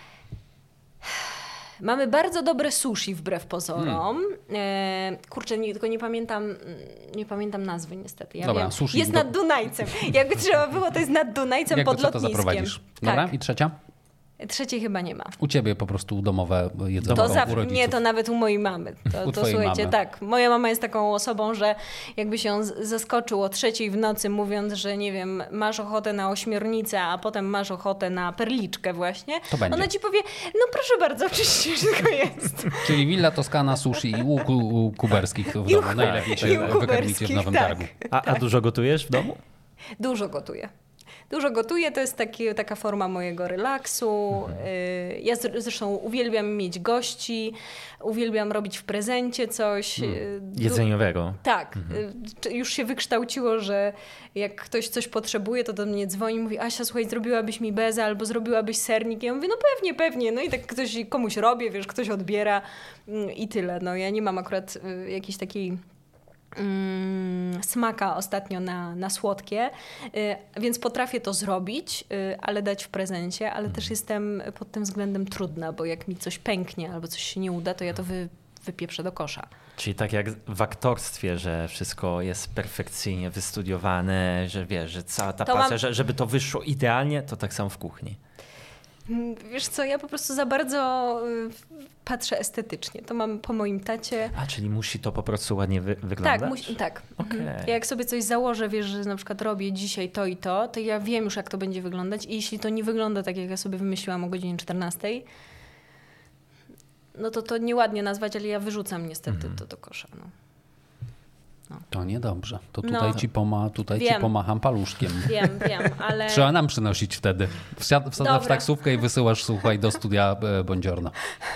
Mamy bardzo dobre sushi wbrew pozorom. Hmm. Kurczę, nie, tylko nie pamiętam, nie pamiętam nazwy niestety. Ja
Dobra,
wiem.
sushi.
Jest nad Dunajcem. Jakby trzeba było, to jest nad Dunajcem pod lotniskiem.
Jak to zaprowadzisz? Dobra,
tak.
I trzecia?
Trzeciej chyba nie ma.
U ciebie po prostu domowe jedzenie.
To zawsze, nie, to nawet u mojej mamy. To,
u
to słuchajcie,
mamy.
tak. Moja mama jest taką osobą, że jakby się zaskoczył o trzeciej w nocy, mówiąc, że nie wiem, masz ochotę na ośmiornicę, a potem masz ochotę na perliczkę właśnie.
To będzie.
Ona ci powie, no proszę bardzo, oczywiście, że tylko jest.
Czyli Villa Toskana, sushi i łuk u kuberskich w domu. Najlepiej się wykarmicie w Nowym
tak.
Targu.
A, a dużo gotujesz w domu?
Dużo gotuję. Dużo gotuję, to jest taki, taka forma mojego relaksu. Ja zresztą uwielbiam mieć gości, uwielbiam robić w prezencie coś.
Hmm. Jedzeniowego.
Tak.
Mhm.
Już się wykształciło, że jak ktoś coś potrzebuje, to do mnie dzwoni i mówi: Asia, słuchaj, zrobiłabyś mi bezę albo zrobiłabyś sernik. Ja mówię: no pewnie, pewnie. No i tak ktoś komuś robię, wiesz, ktoś odbiera i tyle. No ja nie mam akurat jakiejś takiej Mm, smaka ostatnio na, na słodkie, y, więc potrafię to zrobić, y, ale dać w prezencie, ale też jestem pod tym względem trudna, bo jak mi coś pęknie albo coś się nie uda, to ja to wy, wypieprzę do kosza.
Czyli tak jak w aktorstwie, że wszystko jest perfekcyjnie wystudiowane, że wiesz, że cała ta
to
pasja,
mam...
że, żeby to wyszło idealnie, to tak samo w kuchni.
Wiesz co, ja po prostu za bardzo patrzę estetycznie. To mam po moim tacie.
A, czyli musi to po prostu ładnie wy- wyglądać?
Tak, musi, tak.
Okay.
Ja jak sobie coś założę, wiesz, że na przykład robię dzisiaj to i to, to ja wiem już, jak to będzie wyglądać i jeśli to nie wygląda tak, jak ja sobie wymyśliłam o godzinie czternastej, no to to nieładnie nazwać, ale ja wyrzucam niestety mm. to do kosza. No.
No. To niedobrze. To tutaj,
no,
ci, poma, tutaj
wiem.
ci pomacham paluszkiem.
Wiem, wiem, ale...
Trzeba nam przynosić wtedy. Wsiad, wsadzasz w taksówkę i wysyłasz, słuchaj, do studia Buongiorno.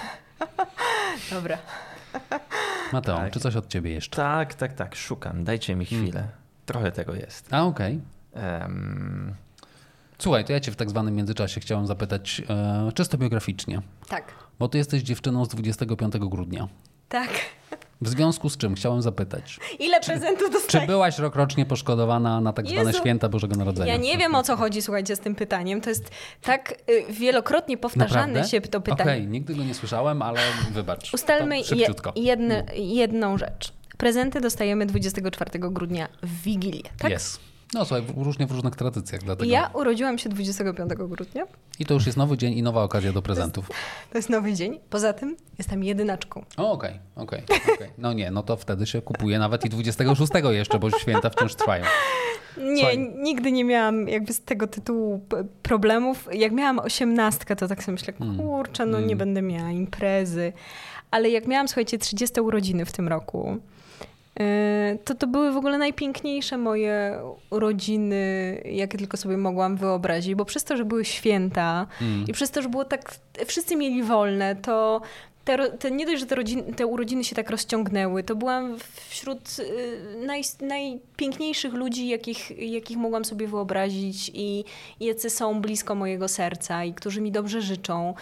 Dobra.
Mateo,
tak.
czy coś od ciebie jeszcze?
Tak, tak, tak. Szukam. Dajcie mi chwilę. Hmm. Trochę tego jest.
A, okej. Okay.
Um...
Słuchaj, to ja cię w tak zwanym międzyczasie chciałem zapytać e, czysto biograficznie.
Tak.
Bo ty jesteś dziewczyną z dwudziestego piątego grudnia.
Tak.
W związku z czym chciałem zapytać.
Ile prezentów dostajesz?
Czy byłaś rokrocznie poszkodowana na tak zwane
Jezu.
święta Bożego Narodzenia?
Ja nie wiem, o co chodzi, słuchajcie, z tym pytaniem. To jest tak y, wielokrotnie powtarzane
Naprawdę?
się to pytanie.
Okej, okay, nigdy go nie słyszałem, ale wybacz.
Ustalmy
je,
jedne, jedną rzecz. Prezenty dostajemy dwudziestego czwartego grudnia w Wigilię, tak?
Yes. No słuchaj, różnie w różnych tradycjach. Dlatego.
Ja urodziłam się dwudziestego piątego grudnia.
I to już jest nowy dzień i nowa okazja do prezentów.
To jest, to jest nowy dzień. Poza tym jestem jedynaczką.
O, okej, okay, okej. Okay, okay. No nie, no to wtedy się kupuje nawet i dwudziestego szóstego jeszcze, bo święta wciąż trwają.
Nie, Słuchaj. nigdy nie miałam jakby z tego tytułu problemów. Jak miałam osiemnastkę, to tak sobie myślę, kurczę, no mm. nie będę miała imprezy. Ale jak miałam, słuchajcie, trzydzieste urodziny w tym roku, to to były w ogóle najpiękniejsze moje urodziny, jakie tylko sobie mogłam wyobrazić, bo przez to, że były święta mm. i przez to, że było tak, wszyscy mieli wolne, to te, te, nie dość, że te, rodziny, te urodziny się tak rozciągnęły, to byłam wśród naj, najpiękniejszych ludzi, jakich, jakich mogłam sobie wyobrazić i jacy są blisko mojego serca i którzy mi dobrze życzą.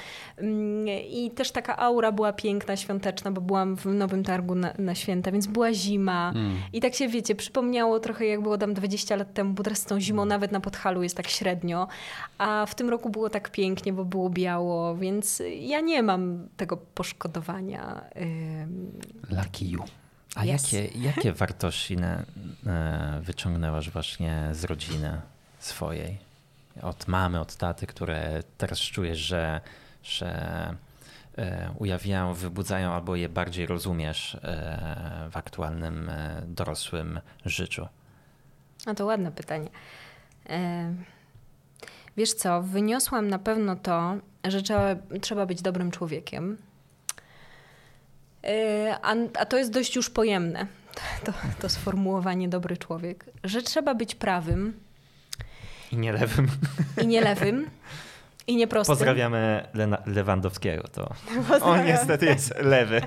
I też taka aura była piękna, świąteczna, bo byłam w Nowym Targu na, na święta, więc była zima. Mm. I tak się, wiecie, przypomniało trochę, jak było tam dwadzieścia lat temu, bo teraz z tą zimą nawet na Podhalu jest tak średnio. A w tym roku było tak pięknie, bo było biało, więc ja nie mam tego poszkodowania.
Lucky you.
A yes. jakie, jakie wartości na, e, wyciągnęłaś właśnie z rodziny swojej? Od mamy, od taty, które teraz czujesz, że, że e, ujawniają, wybudzają albo je bardziej rozumiesz e, w aktualnym e, dorosłym życiu?
A to ładne pytanie. E, wiesz co, wyniosłam na pewno to, że trzeba, trzeba być dobrym człowiekiem. A, a to jest dość już pojemne, to, to sformułowanie dobry człowiek, że trzeba być prawym.
I nie lewym.
I nie lewym. I nie prostym.
Pozdrawiamy Le- Lewandowskiego. To on niestety jest lewy.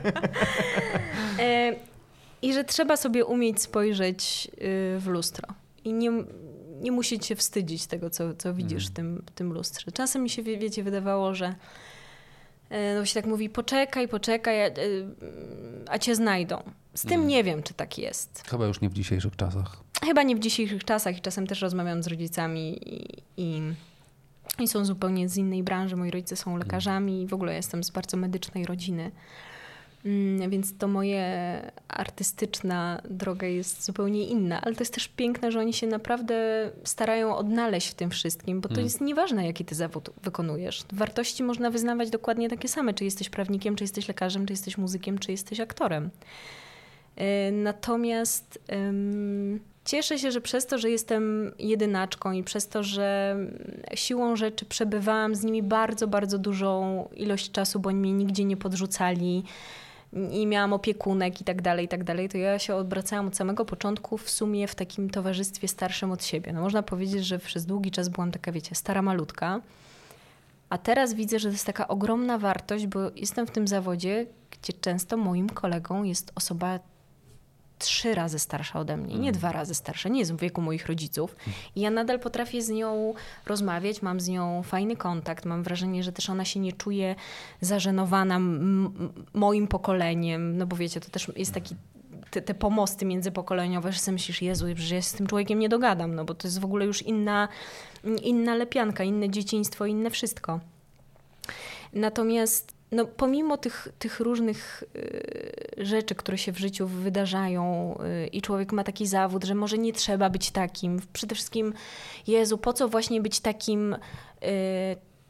I że trzeba sobie umieć spojrzeć w lustro. I nie, nie musieć się wstydzić tego, co, co widzisz hmm. w tym, w tym lustrze. Czasem mi się, wiecie, wydawało, że no się tak mówi, poczekaj, poczekaj, a, a cię znajdą. Z tym mm. nie wiem, czy tak jest.
Chyba już nie w dzisiejszych czasach.
Chyba nie w dzisiejszych czasach i czasem też rozmawiam z rodzicami i, i, i są zupełnie z innej branży. Moi rodzice są lekarzami i w ogóle jestem z bardzo medycznej rodziny. Mm, więc to moje artystyczna droga jest zupełnie inna, ale to jest też piękne, że oni się naprawdę starają odnaleźć w tym wszystkim, bo to mm. jest nieważne, jaki ty zawód wykonujesz. Wartości można wyznawać dokładnie takie same, czy jesteś prawnikiem, czy jesteś lekarzem, czy jesteś muzykiem, czy jesteś aktorem. Yy, natomiast yy, cieszę się, że przez to, że jestem jedynaczką i przez to, że siłą rzeczy przebywałam z nimi bardzo, bardzo dużą ilość czasu, bo oni mnie nigdzie nie podrzucali, i miałam opiekunek i tak dalej, i tak dalej, to ja się odwracałam od samego początku w sumie w takim towarzystwie starszym od siebie. No można powiedzieć, że przez długi czas byłam taka, wiecie, stara malutka, a teraz widzę, że to jest taka ogromna wartość, bo jestem w tym zawodzie, gdzie często moim kolegą jest osoba trzy razy starsza ode mnie, nie dwa razy starsza, nie jest w wieku moich rodziców. I ja nadal potrafię z nią rozmawiać, mam z nią fajny kontakt, mam wrażenie, że też ona się nie czuje zażenowana m- moim pokoleniem, no bo wiecie, to też jest taki, te, te pomosty międzypokoleniowe, że sobie myślisz, Jezu, że ja się z tym człowiekiem nie dogadam, no bo to jest w ogóle już inna, inna lepianka, inne dzieciństwo, inne wszystko. Natomiast no, pomimo tych, tych różnych y, rzeczy, które się w życiu wydarzają y, i człowiek ma taki zawód, że może nie trzeba być takim. Przede wszystkim, Jezu, po co właśnie być takim y,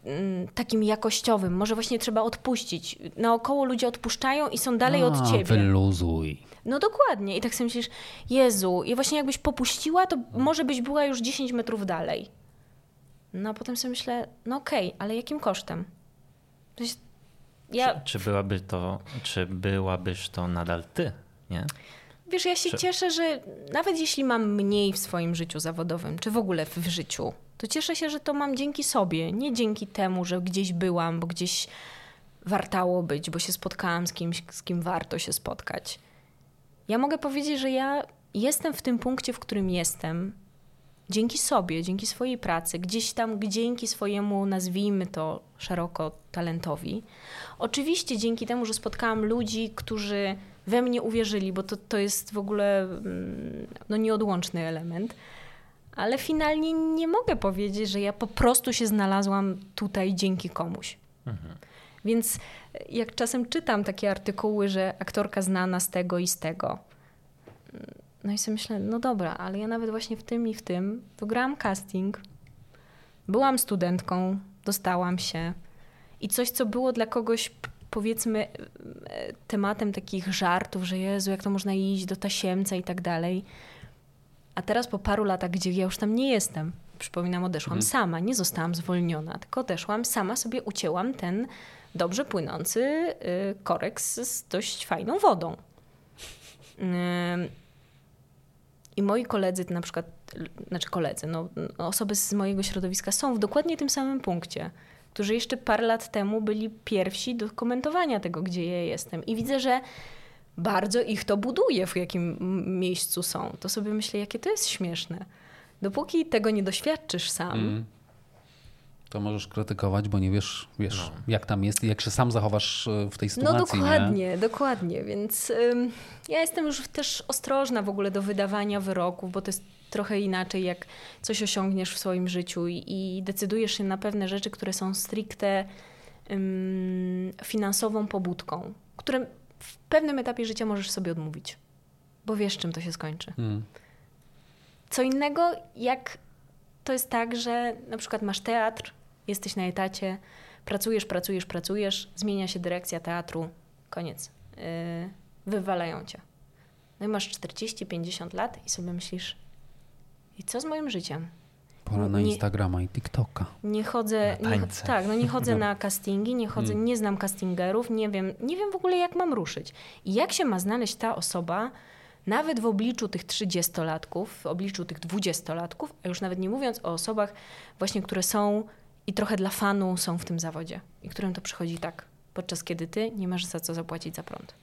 takim jakościowym. Może właśnie trzeba odpuścić. Naokoło ludzie odpuszczają i są dalej
A,
od ciebie.
Wyluzuj.
No dokładnie. I tak sobie myślisz, Jezu, i właśnie jakbyś popuściła, to może byś była już dziesięć metrów dalej. No a potem sobie myślę, no okej, okay, ale jakim kosztem?
Ja... Czy, czy, byłaby to, czy byłabyś to nadal ty, nie?
Wiesz, ja się
czy...
cieszę, że nawet jeśli mam mniej w swoim życiu zawodowym, czy w ogóle w życiu, to cieszę się, że to mam dzięki sobie, nie dzięki temu, że gdzieś byłam, bo gdzieś wartało być, bo się spotkałam z kimś, z kim warto się spotkać. Ja mogę powiedzieć, że ja jestem w tym punkcie, w którym jestem, dzięki sobie, dzięki swojej pracy, gdzieś tam dzięki swojemu, nazwijmy to szeroko, talentowi. Oczywiście dzięki temu, że spotkałam ludzi, którzy we mnie uwierzyli, bo to, to jest w ogóle no, nieodłączny element. Ale finalnie nie mogę powiedzieć, że ja po prostu się znalazłam tutaj dzięki komuś. Mhm. Więc jak czasem czytam takie artykuły, że aktorka znana z tego i z tego, no i sobie myślę, no dobra, ale ja nawet właśnie w tym i w tym wygrałam casting, byłam studentką, dostałam się i coś, co było dla kogoś, powiedzmy, tematem takich żartów, że Jezu, jak to można iść do tasiemca i tak dalej. A teraz po paru latach, gdzie ja już tam nie jestem, przypominam, odeszłam hmm. sama, nie zostałam zwolniona, tylko odeszłam, sama sobie ucięłam ten dobrze płynący y, korek z, z dość fajną wodą. Y, I moi koledzy, na przykład, znaczy koledzy, no, osoby z mojego środowiska są w dokładnie tym samym punkcie, którzy jeszcze parę lat temu byli pierwsi do komentowania tego, gdzie ja jestem. I widzę, że bardzo ich to buduje, w jakim miejscu są. To sobie myślę, jakie to jest śmieszne. Dopóki tego nie doświadczysz sam... Mm.
To możesz krytykować, bo nie wiesz, wiesz no. jak tam jest i jak się sam zachowasz w tej sytuacji.
No dokładnie,
nie?
dokładnie. Więc ym, ja jestem już też ostrożna w ogóle do wydawania wyroków, bo to jest trochę inaczej, jak coś osiągniesz w swoim życiu i, i decydujesz się na pewne rzeczy, które są stricte ym, finansową pobudką, które w pewnym etapie życia możesz sobie odmówić, bo wiesz, czym to się skończy. Hmm. Co innego, jak to jest tak, że na przykład masz teatr, jesteś na etacie, pracujesz, pracujesz, pracujesz, zmienia się dyrekcja teatru, koniec. Yy, wywalają cię. No i masz czterdzieści pięćdziesiąt lat i sobie myślisz, i co z moim życiem?
Pora na
nie,
Instagrama i TikToka.
Nie chodzę, nie, tak, no nie chodzę na castingi, nie chodzę, hmm. nie znam castingerów, nie wiem, nie wiem w ogóle, jak mam ruszyć. I jak się ma znaleźć ta osoba, nawet w obliczu tych trzydziestolatków, w obliczu tych dwudziestolatków, a już nawet nie mówiąc o osobach właśnie, które są i trochę dla fanu są w tym zawodzie i którym to przychodzi tak, podczas kiedy ty nie masz za co zapłacić za prąd.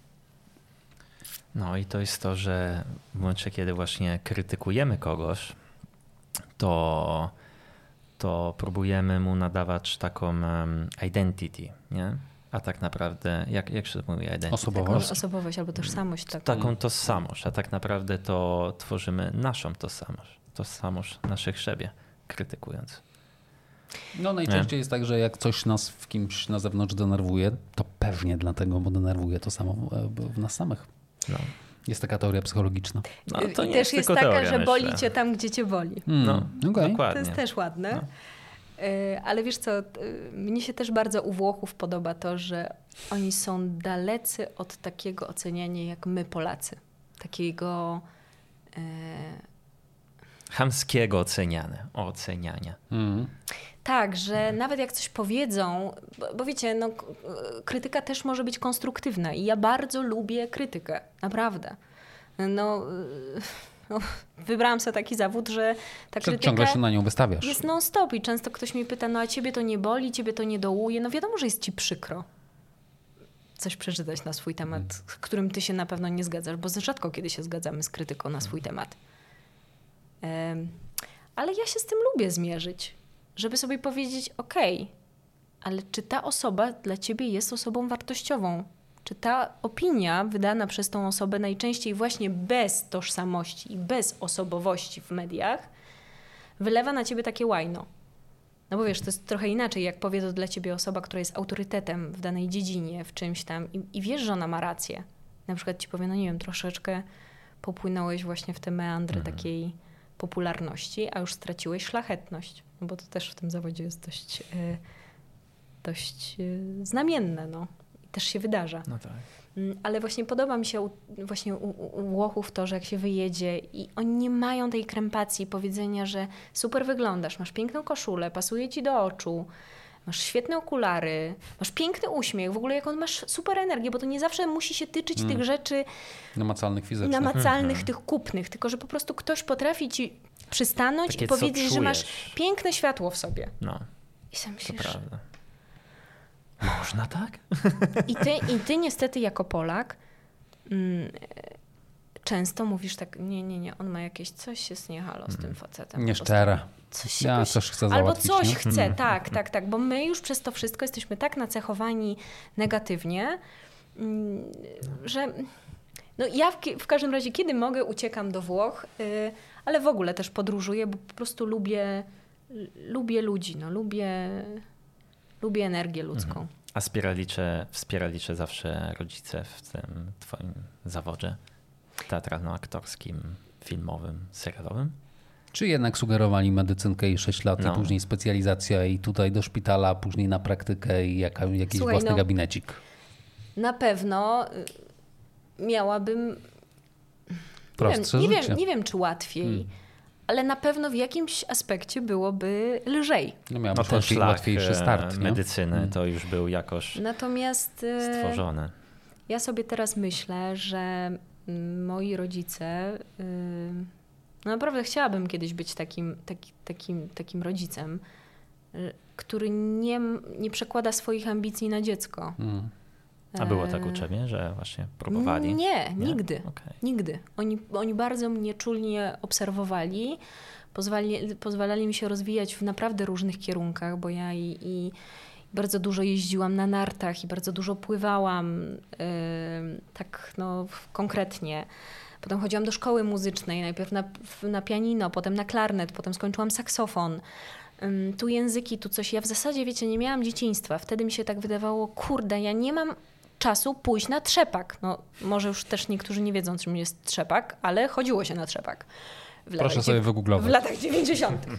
No i to jest to, że w momencie, kiedy właśnie krytykujemy kogoś, to, to próbujemy mu nadawać taką um, identity, nie? A tak naprawdę, jak, jak się to mówi? Identity?
Osobowość.
Taką osobowość albo tożsamość. Taką.
taką tożsamość, a tak naprawdę to tworzymy naszą tożsamość. Tożsamość naszych siebie, krytykując.
No najczęściej nie? jest tak, że jak coś nas w kimś na zewnątrz denerwuje, to pewnie dlatego, bo denerwuje to samo w nas samych. No. Jest taka teoria psychologiczna.
No, to
I
nie
też
jest,
jest
taka,
teoria, że
myślę.
boli cię tam, gdzie cię boli.
Hmm. No, okay. Dokładnie.
To jest też ładne. No. Ale wiesz co, mnie się też bardzo u Włochów podoba to, że oni są dalecy od takiego oceniania jak my Polacy. Takiego... E...
chamskiego oceniania. oceniania. Mm.
Tak, że nawet jak coś powiedzą, bo, bo wiecie, no, krytyka też może być konstruktywna i ja bardzo lubię krytykę, naprawdę. No... No, wybrałam sobie taki zawód, że ta krytyka
ciągle się na nią wystawiasz.
Jest non-stop i często ktoś mnie pyta, no a ciebie to nie boli, ciebie to nie dołuje. No wiadomo, że jest ci przykro coś przeczytać na swój temat, z którym ty się na pewno nie zgadzasz, bo rzadko kiedy się zgadzamy z krytyką na swój temat. Um, ale ja się z tym lubię zmierzyć, żeby sobie powiedzieć, okej, okay, ale czy ta osoba dla ciebie jest osobą wartościową? Czy ta opinia wydana przez tą osobę najczęściej właśnie bez tożsamości i bez osobowości w mediach wylewa na ciebie takie łajno? No bo wiesz, to jest trochę inaczej, jak powie to dla ciebie osoba, która jest autorytetem w danej dziedzinie, w czymś tam i, i wiesz, że ona ma rację. Na przykład ci powie, no nie wiem, troszeczkę popłynąłeś właśnie w te meandry mhm. takiej popularności, a już straciłeś szlachetność. No bo to też w tym zawodzie jest dość, yy, dość yy, znamienne, no. I też się wydarza.
No tak.
Ale właśnie podoba mi się u, właśnie u, u Włochów to, że jak się wyjedzie i oni nie mają tej krępacji powiedzenia, że super wyglądasz, masz piękną koszulę, pasuje ci do oczu, masz świetne okulary, masz piękny uśmiech, w ogóle jak on masz super energię, bo to nie zawsze musi się tyczyć mm. tych rzeczy
namacalnych, fizycznych.
Namacalnych,
mm-hmm.
tych kupnych, tylko że po prostu ktoś potrafi ci przystanąć
Takie,
i powiedzieć, że masz piękne światło w sobie.
No,
I sam myślisz,
to prawda. Można tak?
I ty, I ty niestety jako Polak mm, często mówisz tak, nie, nie, nie, on ma jakieś, coś jest nie halo z tym facetem.
Nieszczere.
Coś
ja
jakoś,
coś chcę
albo
załatwić.
coś
nie?
chce, tak, tak, tak, bo my już przez to wszystko jesteśmy tak nacechowani negatywnie, mm, że no ja w, w każdym razie, kiedy mogę, uciekam do Włoch, y, ale w ogóle też podróżuję, bo po prostu lubię, lubię ludzi, no, lubię... Lubię energię ludzką. Mhm.
A wspierali cię, wspierali cię zawsze rodzice w tym twoim zawodzie teatralno-aktorskim, filmowym, serialowym?
Czy jednak sugerowali medycynkę i sześć lat,
no.
i później specjalizacja i tutaj do szpitala, później na praktykę i jaka, jakiś Słuchaj, własny no, gabinecik?
Na pewno miałabym...
Prostsze
nie, wiem, nie,
życie.
wiem, nie wiem, czy łatwiej. Hmm. Ale na pewno w jakimś aspekcie byłoby lżej.
No miałby
no ten szlak
łatwiejszy start.
Medycyny
nie?
to już był jakoś
Natomiast
stworzony.
Ja sobie teraz myślę, że moi rodzice... No naprawdę chciałabym kiedyś być takim, taki, takim, takim rodzicem, który nie, nie przekłada swoich ambicji na dziecko. Hmm.
A było tak u ciebie, że właśnie próbowali?
Nie, nie? nigdy.
Okay.
Nigdy. Oni, oni bardzo mnie czulnie obserwowali, pozwali, pozwalali mi się rozwijać w naprawdę różnych kierunkach, bo ja i, i bardzo dużo jeździłam na nartach i bardzo dużo pływałam, yy, tak no konkretnie. Potem chodziłam do szkoły muzycznej, najpierw na, na pianino, potem na klarnet, potem skończyłam saksofon. Yy, tu języki, tu coś. Ja w zasadzie, wiecie, nie miałam dzieciństwa. Wtedy mi się tak wydawało, kurde, ja nie mam czasu pójść na trzepak. No, może już też niektórzy nie wiedzą, czym jest trzepak, ale chodziło się na trzepak.
Proszę sobie wygooglować.
W latach dziewięćdziesiątych.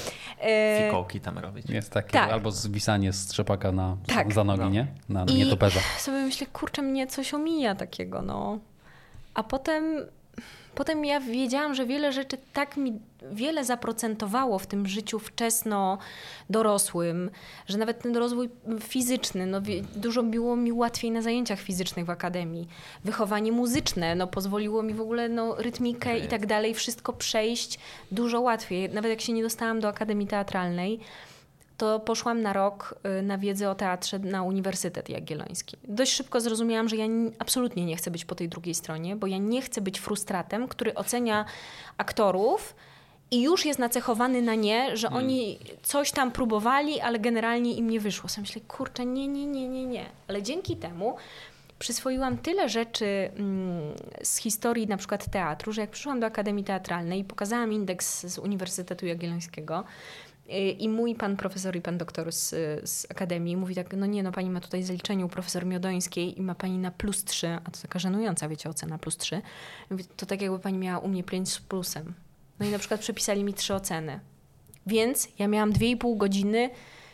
Fikołki tam robić.
Jest takie,
tak.
Albo zwisanie z trzepaka na,
tak.
za nogi,
no.
nie? Na, na
I
nietoperza.
sobie myślę, kurczę, mnie coś omija takiego, no. A potem... Potem ja wiedziałam, że wiele rzeczy tak mi wiele zaprocentowało w tym życiu wczesno dorosłym, że nawet ten rozwój fizyczny, no, dużo było mi łatwiej na zajęciach fizycznych w akademii. Wychowanie muzyczne no, pozwoliło mi w ogóle no, rytmikę okay. i tak dalej, wszystko przejść dużo łatwiej. Nawet jak się nie dostałam do Akademii Teatralnej, to poszłam na rok na wiedzę o teatrze na Uniwersytet Jagielloński. Dość szybko zrozumiałam, że ja absolutnie nie chcę być po tej drugiej stronie, bo ja nie chcę być frustratem, który ocenia aktorów i już jest nacechowany na nie, że hmm. oni coś tam próbowali, ale generalnie im nie wyszło. Sam myślę, kurczę, nie, nie, nie, nie, nie. Ale dzięki temu przyswoiłam tyle rzeczy mm, z historii na przykład teatru, że jak przyszłam do Akademii Teatralnej i pokazałam indeks z Uniwersytetu Jagiellońskiego, i mój pan profesor i pan doktor z, z Akademii mówi tak, no nie, no pani ma tutaj zaliczenie u profesor Miodońskiej i ma pani na plus trzy, a to taka żenująca, wiecie, ocena plus trzy. Mówi, to tak jakby pani miała u mnie pięć z plusem. No i na przykład przepisali mi trzy oceny. Więc ja miałam dwie i pół godziny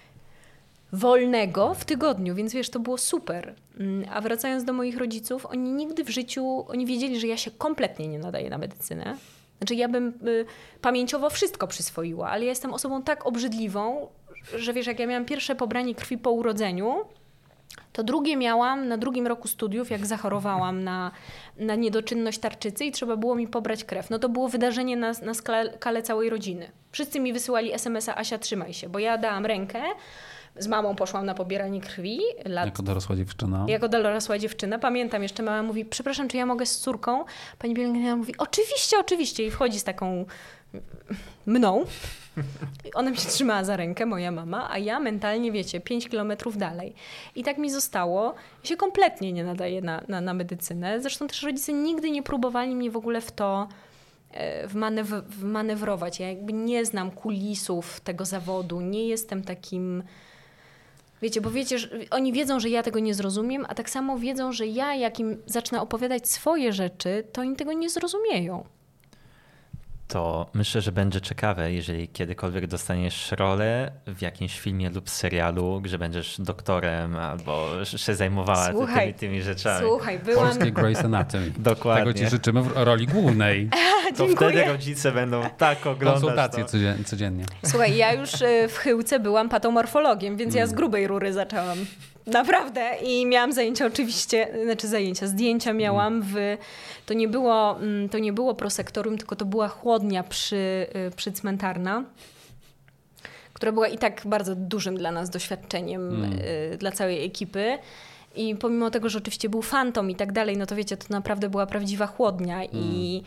wolnego w tygodniu, więc wiesz, to było super. A wracając do moich rodziców, oni nigdy w życiu, oni wiedzieli, że ja się kompletnie nie nadaję na medycynę. Znaczy ja bym y, pamięciowo wszystko przyswoiła, ale ja jestem osobą tak obrzydliwą, że wiesz, jak ja miałam pierwsze pobranie krwi po urodzeniu, to drugie miałam na drugim roku studiów, jak zachorowałam na, na niedoczynność tarczycy i trzeba było mi pobrać krew. No to było wydarzenie na, na skalę całej rodziny. Wszyscy mi wysyłali es em es a, Asia, trzymaj się, bo ja dałam rękę, z mamą poszłam na pobieranie krwi. Lat...
Jako dorosła dziewczyna.
Jako dorosła dziewczyna. Pamiętam jeszcze, mama mówi, przepraszam, czy ja mogę z córką? Pani pielęgniarka mówi, oczywiście, oczywiście. I wchodzi z taką mną. Ona mnie trzymała za rękę, moja mama, a ja mentalnie, wiecie, pięć kilometrów dalej. I tak mi zostało. Ja się kompletnie nie nadaję na, na, na medycynę. Zresztą też rodzice nigdy nie próbowali mnie w ogóle w to wmanew- wmanewrować. Ja jakby nie znam kulisów tego zawodu. Nie jestem takim... Wiecie, bo wiecie, że oni wiedzą, że ja tego nie zrozumiem, a tak samo wiedzą, że ja, jak im zacznę opowiadać swoje rzeczy, to oni tego nie zrozumieją.
to myślę, że będzie ciekawe, jeżeli kiedykolwiek dostaniesz rolę w jakimś filmie lub serialu, gdzie będziesz doktorem albo się zajmowała
Słuchaj,
tymi, tymi rzeczami.
Słuchaj, byłam...
Polskie Grey's Anatomy.
Dokładnie.
Tego ci życzymy w roli głównej.
To wtedy rodzice będą tak oglądać
Konsultacje
to.
codzien- codziennie.
Słuchaj, ja już w Chyłce byłam patomorfologiem, więc ja z grubej rury zaczęłam. Naprawdę. I miałam zajęcia oczywiście, znaczy zajęcia, zdjęcia miałam w... To nie było, to nie było prosektorium, tylko to była chłodnia przy, przy cmentarna, która była i tak bardzo dużym dla nas doświadczeniem, mm. dla całej ekipy. I pomimo tego, że oczywiście był fantom i tak dalej, no to wiecie, to naprawdę była prawdziwa chłodnia mm. i...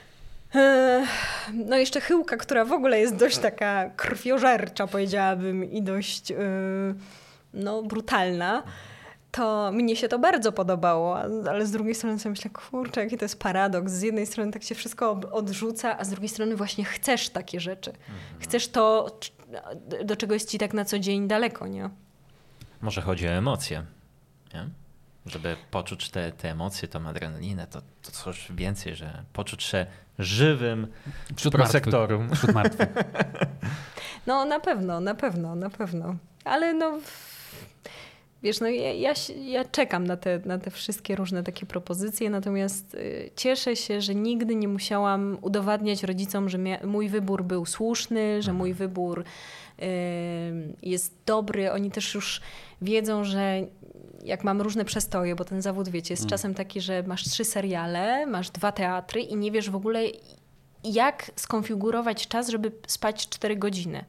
No jeszcze Chyłka, która w ogóle jest dość taka krwiożercza, powiedziałabym, i dość no, brutalna, to mnie się to bardzo podobało, ale z drugiej strony sobie myślę, kurczę, jaki to jest paradoks. Z jednej strony tak się wszystko odrzuca, a z drugiej strony właśnie chcesz takie rzeczy. Chcesz to, do czego jest ci tak na co dzień daleko, nie?
Może chodzi o emocje, nie? Żeby poczuć te, te emocje, tą adrenalinę, to, to coś więcej, że poczuć się żywym
Wśród
prosektorium.
Martwych. Wśród martwych.
No na pewno, na pewno, na pewno. Ale no... Wiesz, no ja, ja, ja czekam na te, na te wszystkie różne takie propozycje, natomiast y, cieszę się, że nigdy nie musiałam udowadniać rodzicom, że mia- mój wybór był słuszny, że mój wybór y, jest dobry. Oni też już wiedzą, że jak mam różne przestoje, bo ten zawód, wiecie, jest mm. czasem taki, że masz trzy seriale, masz dwa teatry i nie wiesz w ogóle, jak skonfigurować czas, żeby spać cztery godziny.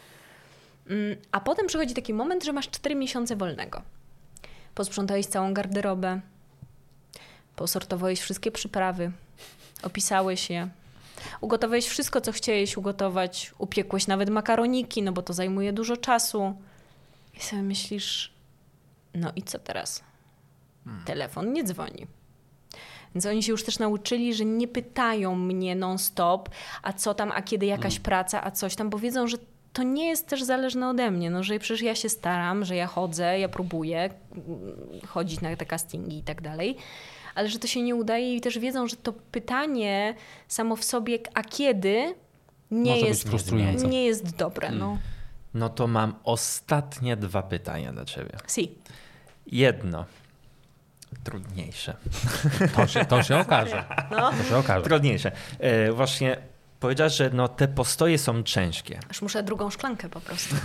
A potem przychodzi taki moment, że masz cztery miesiące wolnego. Posprzątałeś całą garderobę, posortowałeś wszystkie przyprawy, opisałeś je, ugotowałeś wszystko, co chciałeś ugotować, upiekłeś nawet makaroniki, no bo to zajmuje dużo czasu. I sobie myślisz, no i co teraz? Telefon nie dzwoni. Więc oni się już też nauczyli, że nie pytają mnie non-stop, a co tam, a kiedy jakaś praca, a coś tam, bo wiedzą, że to nie jest też zależne ode mnie, no, że przecież ja się staram, że ja chodzę, ja próbuję chodzić na te castingi i tak dalej, ale że to się nie udaje i też wiedzą, że to pytanie samo w sobie, a kiedy, nie,
Może
jest,
być frustrujące.
nie jest dobre.
Hmm.
No.
No to mam ostatnie dwa pytania dla ciebie.
Si.
Jedno. Trudniejsze.
To się, to się okaże.
No.
To się okaże.
Trudniejsze. E, właśnie powiedziałeś, że no, te postoje są ciężkie.
Aż muszę drugą szklankę po prostu.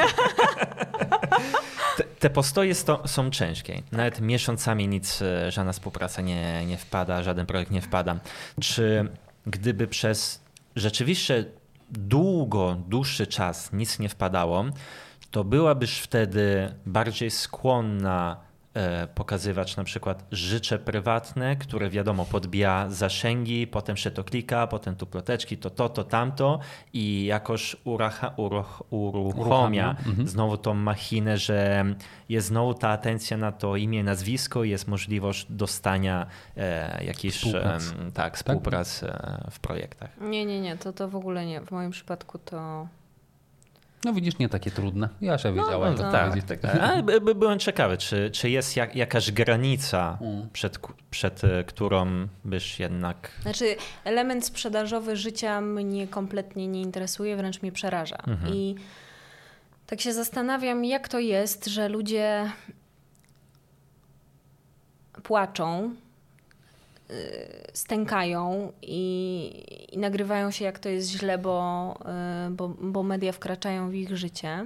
Te, te postoje sto, są ciężkie. Nawet miesiącami nic, żadna współpraca nie, nie wpada, żaden projekt nie wpada. Czy gdyby przez rzeczywiście długo, dłuższy czas nic nie wpadało, to byłabyś wtedy bardziej skłonna pokazywać na przykład życie prywatne, które wiadomo podbija zasięgi, potem się to klika, potem tu ploteczki, to to, to tamto i jakoś uracha, uruch, uruchomia mhm. znowu tą machinę, że jest znowu ta atencja na to imię, nazwisko i jest możliwość dostania e, jakichś
współprac.
E, tak, współprac tak? w projektach.
Nie, nie, nie, to, to w ogóle nie. W moim przypadku to...
No widzisz, nie takie trudne. Ja się
no,
wiedziałem.
No,
to
tak, tak, tak. A, by, by byłem ciekawy, czy, czy jest jak, jakaś granica, mm. przed, przed którą byś jednak...
Znaczy element sprzedażowy życia mnie kompletnie nie interesuje, wręcz mnie przeraża. Mhm. I tak się zastanawiam, jak to jest, że ludzie płaczą, stękają i, i nagrywają się, jak to jest źle, bo, bo, bo media wkraczają w ich życie.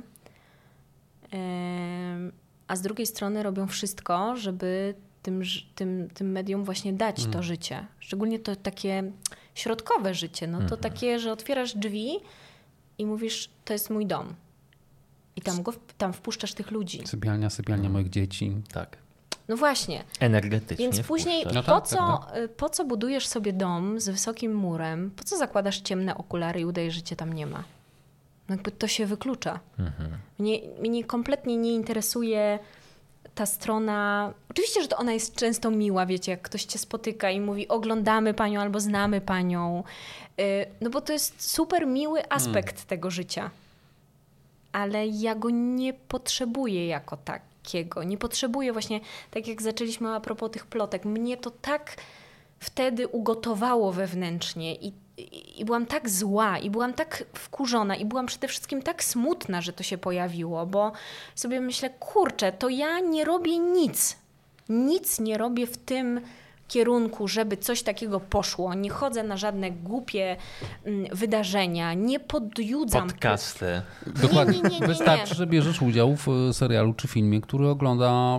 A z drugiej strony robią wszystko, żeby tym, tym, tym mediom właśnie dać mm. to życie. Szczególnie to takie środkowe życie. No to mm-hmm. takie, że otwierasz drzwi i mówisz, to jest mój dom. I tam, go, tam wpuszczasz tych ludzi.
Sypialnia, sypialnia moich dzieci.
Tak.
No właśnie.
Energetycznie.
Więc później
no
po,
tak,
co,
tak.
po co budujesz sobie dom z wysokim murem? Po co zakładasz ciemne okulary i udajesz, że cię tam nie ma? No jakby to się wyklucza. Mhm. Mnie, mnie kompletnie nie interesuje ta strona. Oczywiście, że to ona jest często miła, wiecie, jak ktoś cię spotyka i mówi oglądamy panią albo znamy panią. No bo to jest super miły aspekt hmm. tego życia. Ale ja go nie potrzebuję jako takiego. Nie potrzebuję właśnie, tak jak zaczęliśmy a propos tych plotek, mnie to tak wtedy ugotowało wewnętrznie i i, i byłam tak zła, i byłam tak wkurzona, i byłam przede wszystkim tak smutna, że to się pojawiło, bo sobie myślę, kurczę, to ja nie robię nic. Nic nie robię w tym kierunku, żeby coś takiego poszło. Nie chodzę na żadne głupie mm, wydarzenia, nie podjudzam.
Podcasty.
Dokładnie.
Nie, nie, nie, nie,
Wystarczy,
nie.
że bierzesz udział w serialu czy filmie, który ogląda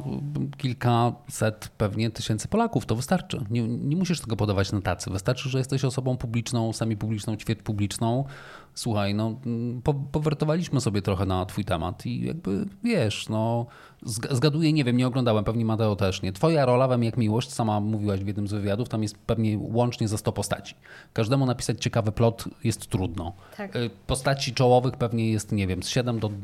kilkaset pewnie tysięcy Polaków. To wystarczy. Nie, nie musisz tego podawać na tacy. Wystarczy, że jesteś osobą publiczną, sami publiczną, ćwierć publiczną. Słuchaj, no po, powertowaliśmy sobie trochę na twój temat i jakby wiesz, no zgaduję, nie wiem, nie oglądałem, pewnie Mateo też nie. Twoja rola w M jak miłość, sama mówiłaś w jednym z wywiadów, tam jest pewnie łącznie ze sto postaci. Każdemu napisać ciekawy plot jest trudno.
Tak.
Postaci czołowych pewnie jest, nie wiem, z siedem do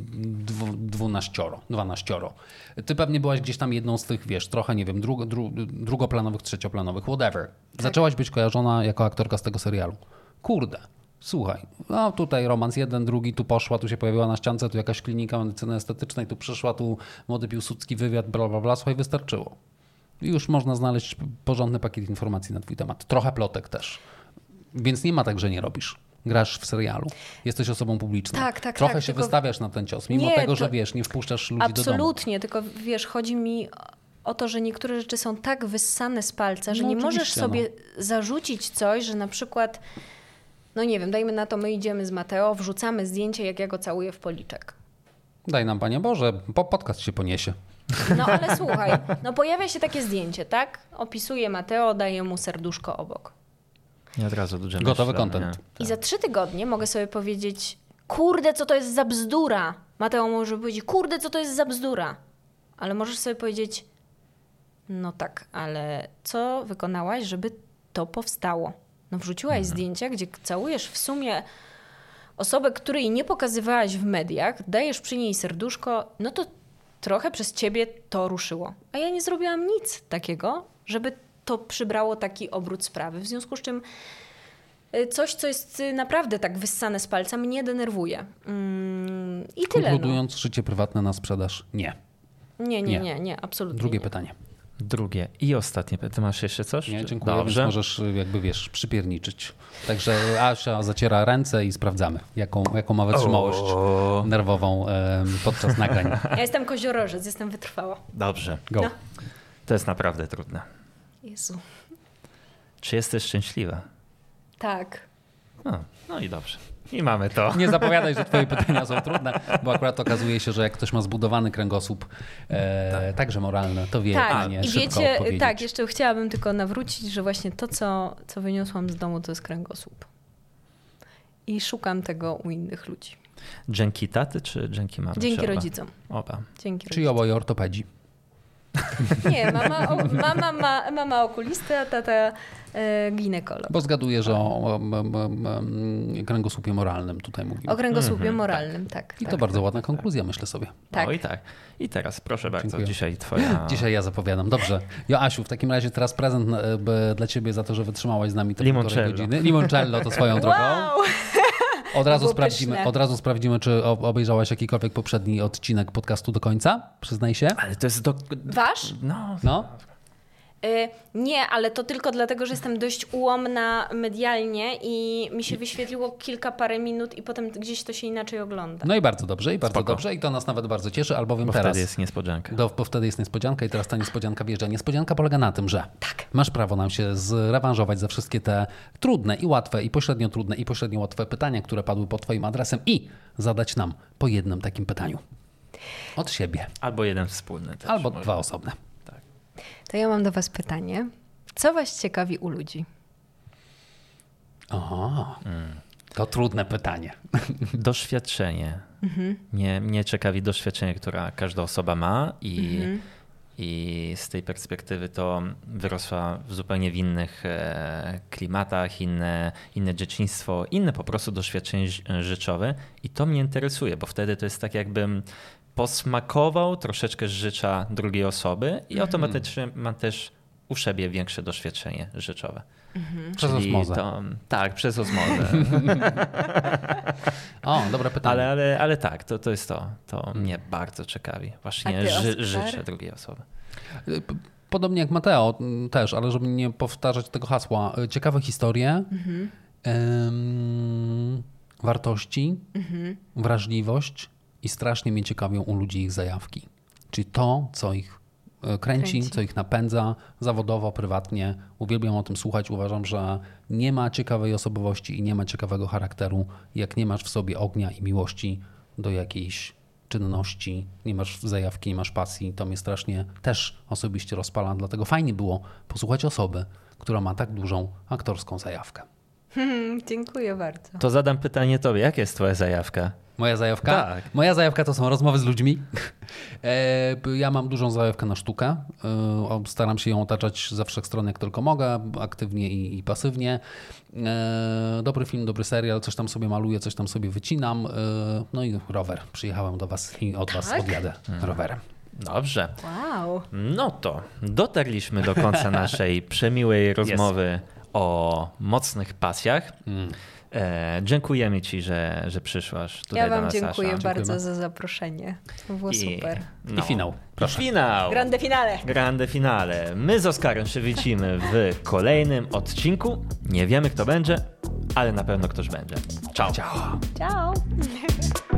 dwunaścioro, dwanaścioro. Ty pewnie byłaś gdzieś tam jedną z tych, wiesz, trochę, nie wiem, drugo, dru, drugoplanowych, trzecioplanowych, whatever. Tak. Zaczęłaś być kojarzona jako aktorka z tego serialu. Kurde. Słuchaj, no tutaj romans jeden, drugi, tu poszła, tu się pojawiła na ściance, tu jakaś klinika medycyny estetycznej, tu przyszła, tu młody Piłsudski, wywiad, bla, bla, bla, słuchaj, wystarczyło. I już można znaleźć porządny pakiet informacji na twój temat. Trochę plotek też. Więc nie ma tak, że nie robisz. Grasz w serialu. Jesteś osobą publiczną.
Tak, tak,
Trochę
tak,
się
tylko...
wystawiasz na ten cios, mimo
Nie,
tego,
to...
że wiesz, nie wpuszczasz ludzi do domu.
Absolutnie, tylko wiesz, chodzi mi o to, że niektóre rzeczy są tak wyssane z palca, że
No,
nie możesz
no.
sobie zarzucić coś, że na przykład, no nie wiem, dajmy na to, my idziemy z Mateo, wrzucamy zdjęcie, jak ja go całuję w policzek.
Daj nam, Panie Boże, po podcast się poniesie.
No ale słuchaj, no pojawia się takie zdjęcie, tak? Opisuje Mateo, daje mu serduszko obok.
I od razu do
Gotowy content.
I za trzy tygodnie mogę sobie powiedzieć, kurde, co to jest za bzdura. Mateo może powiedzieć, kurde, co to jest za bzdura. Ale możesz sobie powiedzieć, no tak, ale co wykonałaś, żeby to powstało? No wrzuciłaś
Mhm.
zdjęcia, gdzie całujesz w sumie osobę, której nie pokazywałaś w mediach, dajesz przy niej serduszko, no to trochę przez ciebie to ruszyło. A ja nie zrobiłam nic takiego, żeby to przybrało taki obrót sprawy. W związku z czym coś, co jest naprawdę tak wyssane z palca, mnie denerwuje. Mm, I tyle.
Konkludując, no. Życie prywatne na sprzedaż? Nie.
Nie, nie,
Nie.
nie, nie, absolutnie
Drugie
nie.
pytanie.
Drugie i ostatnie. Ty masz jeszcze coś?
Nie, dziękuję,
Dobrze.
więc możesz, jakby wiesz, przypierniczyć. Także Asia zaciera ręce i sprawdzamy, jaką, jaką ma wytrzymałość
O.
nerwową e, podczas nagrań.
Ja jestem koziorożec, jestem wytrwała.
Dobrze.
Go.
No.
To jest naprawdę trudne.
Jezu.
Czy jesteś szczęśliwa?
Tak.
No, no i dobrze. I mamy to.
Nie zapowiadaj, że twoje pytania są trudne, bo akurat okazuje się, że jak ktoś ma zbudowany kręgosłup, e, tak. także moralny, to wie,
Tak,
a nie
i
szybko
wiecie,
odpowiedzieć.
tak, jeszcze chciałabym tylko nawrócić, że właśnie to, co, co wyniosłam z domu, to jest kręgosłup. I szukam tego u innych ludzi.
Dzięki taty czy dzięki mamy?
Dzięki
czy oba?
rodzicom.
Oba.
Dzięki
Czyli oboje ortopedzi.
Nie, mama, o, mama, ma, mama okulisty, a tata e, ginekolog.
Bo zgaduję, że o, o, o, o kręgosłupie moralnym tutaj mówimy.
O kręgosłupie
Mhm,
moralnym, tak.
I
tak,
to bardzo
tak,
ładna
tak.
konkluzja, myślę sobie.
Tak.
O i tak. I teraz proszę bardzo,
Dziękuję.
dzisiaj twoja...
Dzisiaj ja zapowiadam. Dobrze. Joasiu, w takim razie teraz prezent e, b- dla ciebie za to, że wytrzymałaś z nami te półtorej
Limoncello.
godziny. Limoncello to swoją drogą.
Wow!
Od razu,
było
sprawdzimy,
pyszne.
od razu sprawdzimy, czy o- obejrzałaś jakikolwiek poprzedni odcinek podcastu do końca. Przyznaj się.
Ale to jest do...
Wasz?
No,
No.
Y, nie, ale to tylko dlatego, że jestem dość ułomna medialnie i mi się wyświetliło kilka parę minut i potem gdzieś to się inaczej ogląda.
No i bardzo dobrze, i bardzo
Spoko.
dobrze. I to nas nawet bardzo cieszy, albowiem
bo
teraz...
wtedy jest niespodzianka.
Do, bo wtedy jest niespodzianka i teraz ta niespodzianka wjeżdża. Niespodzianka polega na tym, że
Tak.
masz prawo nam się zrewanżować za wszystkie te trudne i łatwe, i pośrednio trudne, i pośrednio łatwe pytania, które padły pod twoim adresem i zadać nam po jednym takim pytaniu. Od siebie.
Albo jeden wspólny też.
Albo
może.
dwa osobne.
To ja mam do was pytanie. Co was ciekawi u ludzi?
Aha, to trudne pytanie.
Doświadczenie. Nie, mnie ciekawi doświadczenie, które każda osoba ma i, i z tej perspektywy to wyrosła w zupełnie w innych e, klimatach, inne, inne dzieciństwo, inne po prostu doświadczenie ży- życiowe i to mnie interesuje, bo wtedy to jest tak jakbym posmakował troszeczkę życia drugiej osoby i automatycznie mam też u siebie większe doświadczenie życiowe.
Przez
Czyli
osmozę.
To, tak, przez osmozę.
O, dobre pytanie.
Ale, ale, ale tak, to, to jest to. To mnie bardzo ciekawi.
A
Właśnie
ty,
ży,
Oskar?
życie drugiej osoby.
P- Podobnie jak Mateo m, też, ale żeby nie powtarzać tego hasła. Ciekawe historie, Um, wartości, mhm. wrażliwość i strasznie mnie ciekawią u ludzi ich zajawki. Czyli to, co ich kręci, kręci, co ich napędza zawodowo, prywatnie. Uwielbiam o tym słuchać. Uważam, że nie ma ciekawej osobowości i nie ma ciekawego charakteru, jak nie masz w sobie ognia i miłości do jakiejś czynności, nie masz zajawki, nie masz pasji. To mnie strasznie też osobiście rozpala. Dlatego fajnie było posłuchać osoby, która ma tak dużą aktorską zajawkę.
Hmm, dziękuję bardzo.
To zadam pytanie tobie. Jaka jest twoja zajawka?
Moja zajawka?
Tak.
Moja zajawka to są rozmowy z ludźmi. Ja mam dużą zajawkę na sztukę. Staram się ją otaczać ze wszech stron jak tylko mogę, aktywnie i, i pasywnie. Dobry film, dobry serial, coś tam sobie maluję, coś tam sobie wycinam. No i rower. Przyjechałem do was i od tak? was odjadę hmm. rowerem.
Dobrze.
Wow.
No to dotarliśmy do końca naszej przemiłej rozmowy yes. o mocnych pasjach. Mm. E, dziękujemy ci, że, że przyszłaś tutaj
ja
do
wam
nas,
dziękuję
Sasza.
bardzo
Dziękujemy.
za zaproszenie. To było I, super.
No. I finał.
Proszę. I finał.
Grande finale.
Grande finale. My z Oskarem się widzimy w kolejnym odcinku. Nie wiemy, kto będzie, ale na pewno ktoś będzie. Ciao.
Ciao.
Ciao.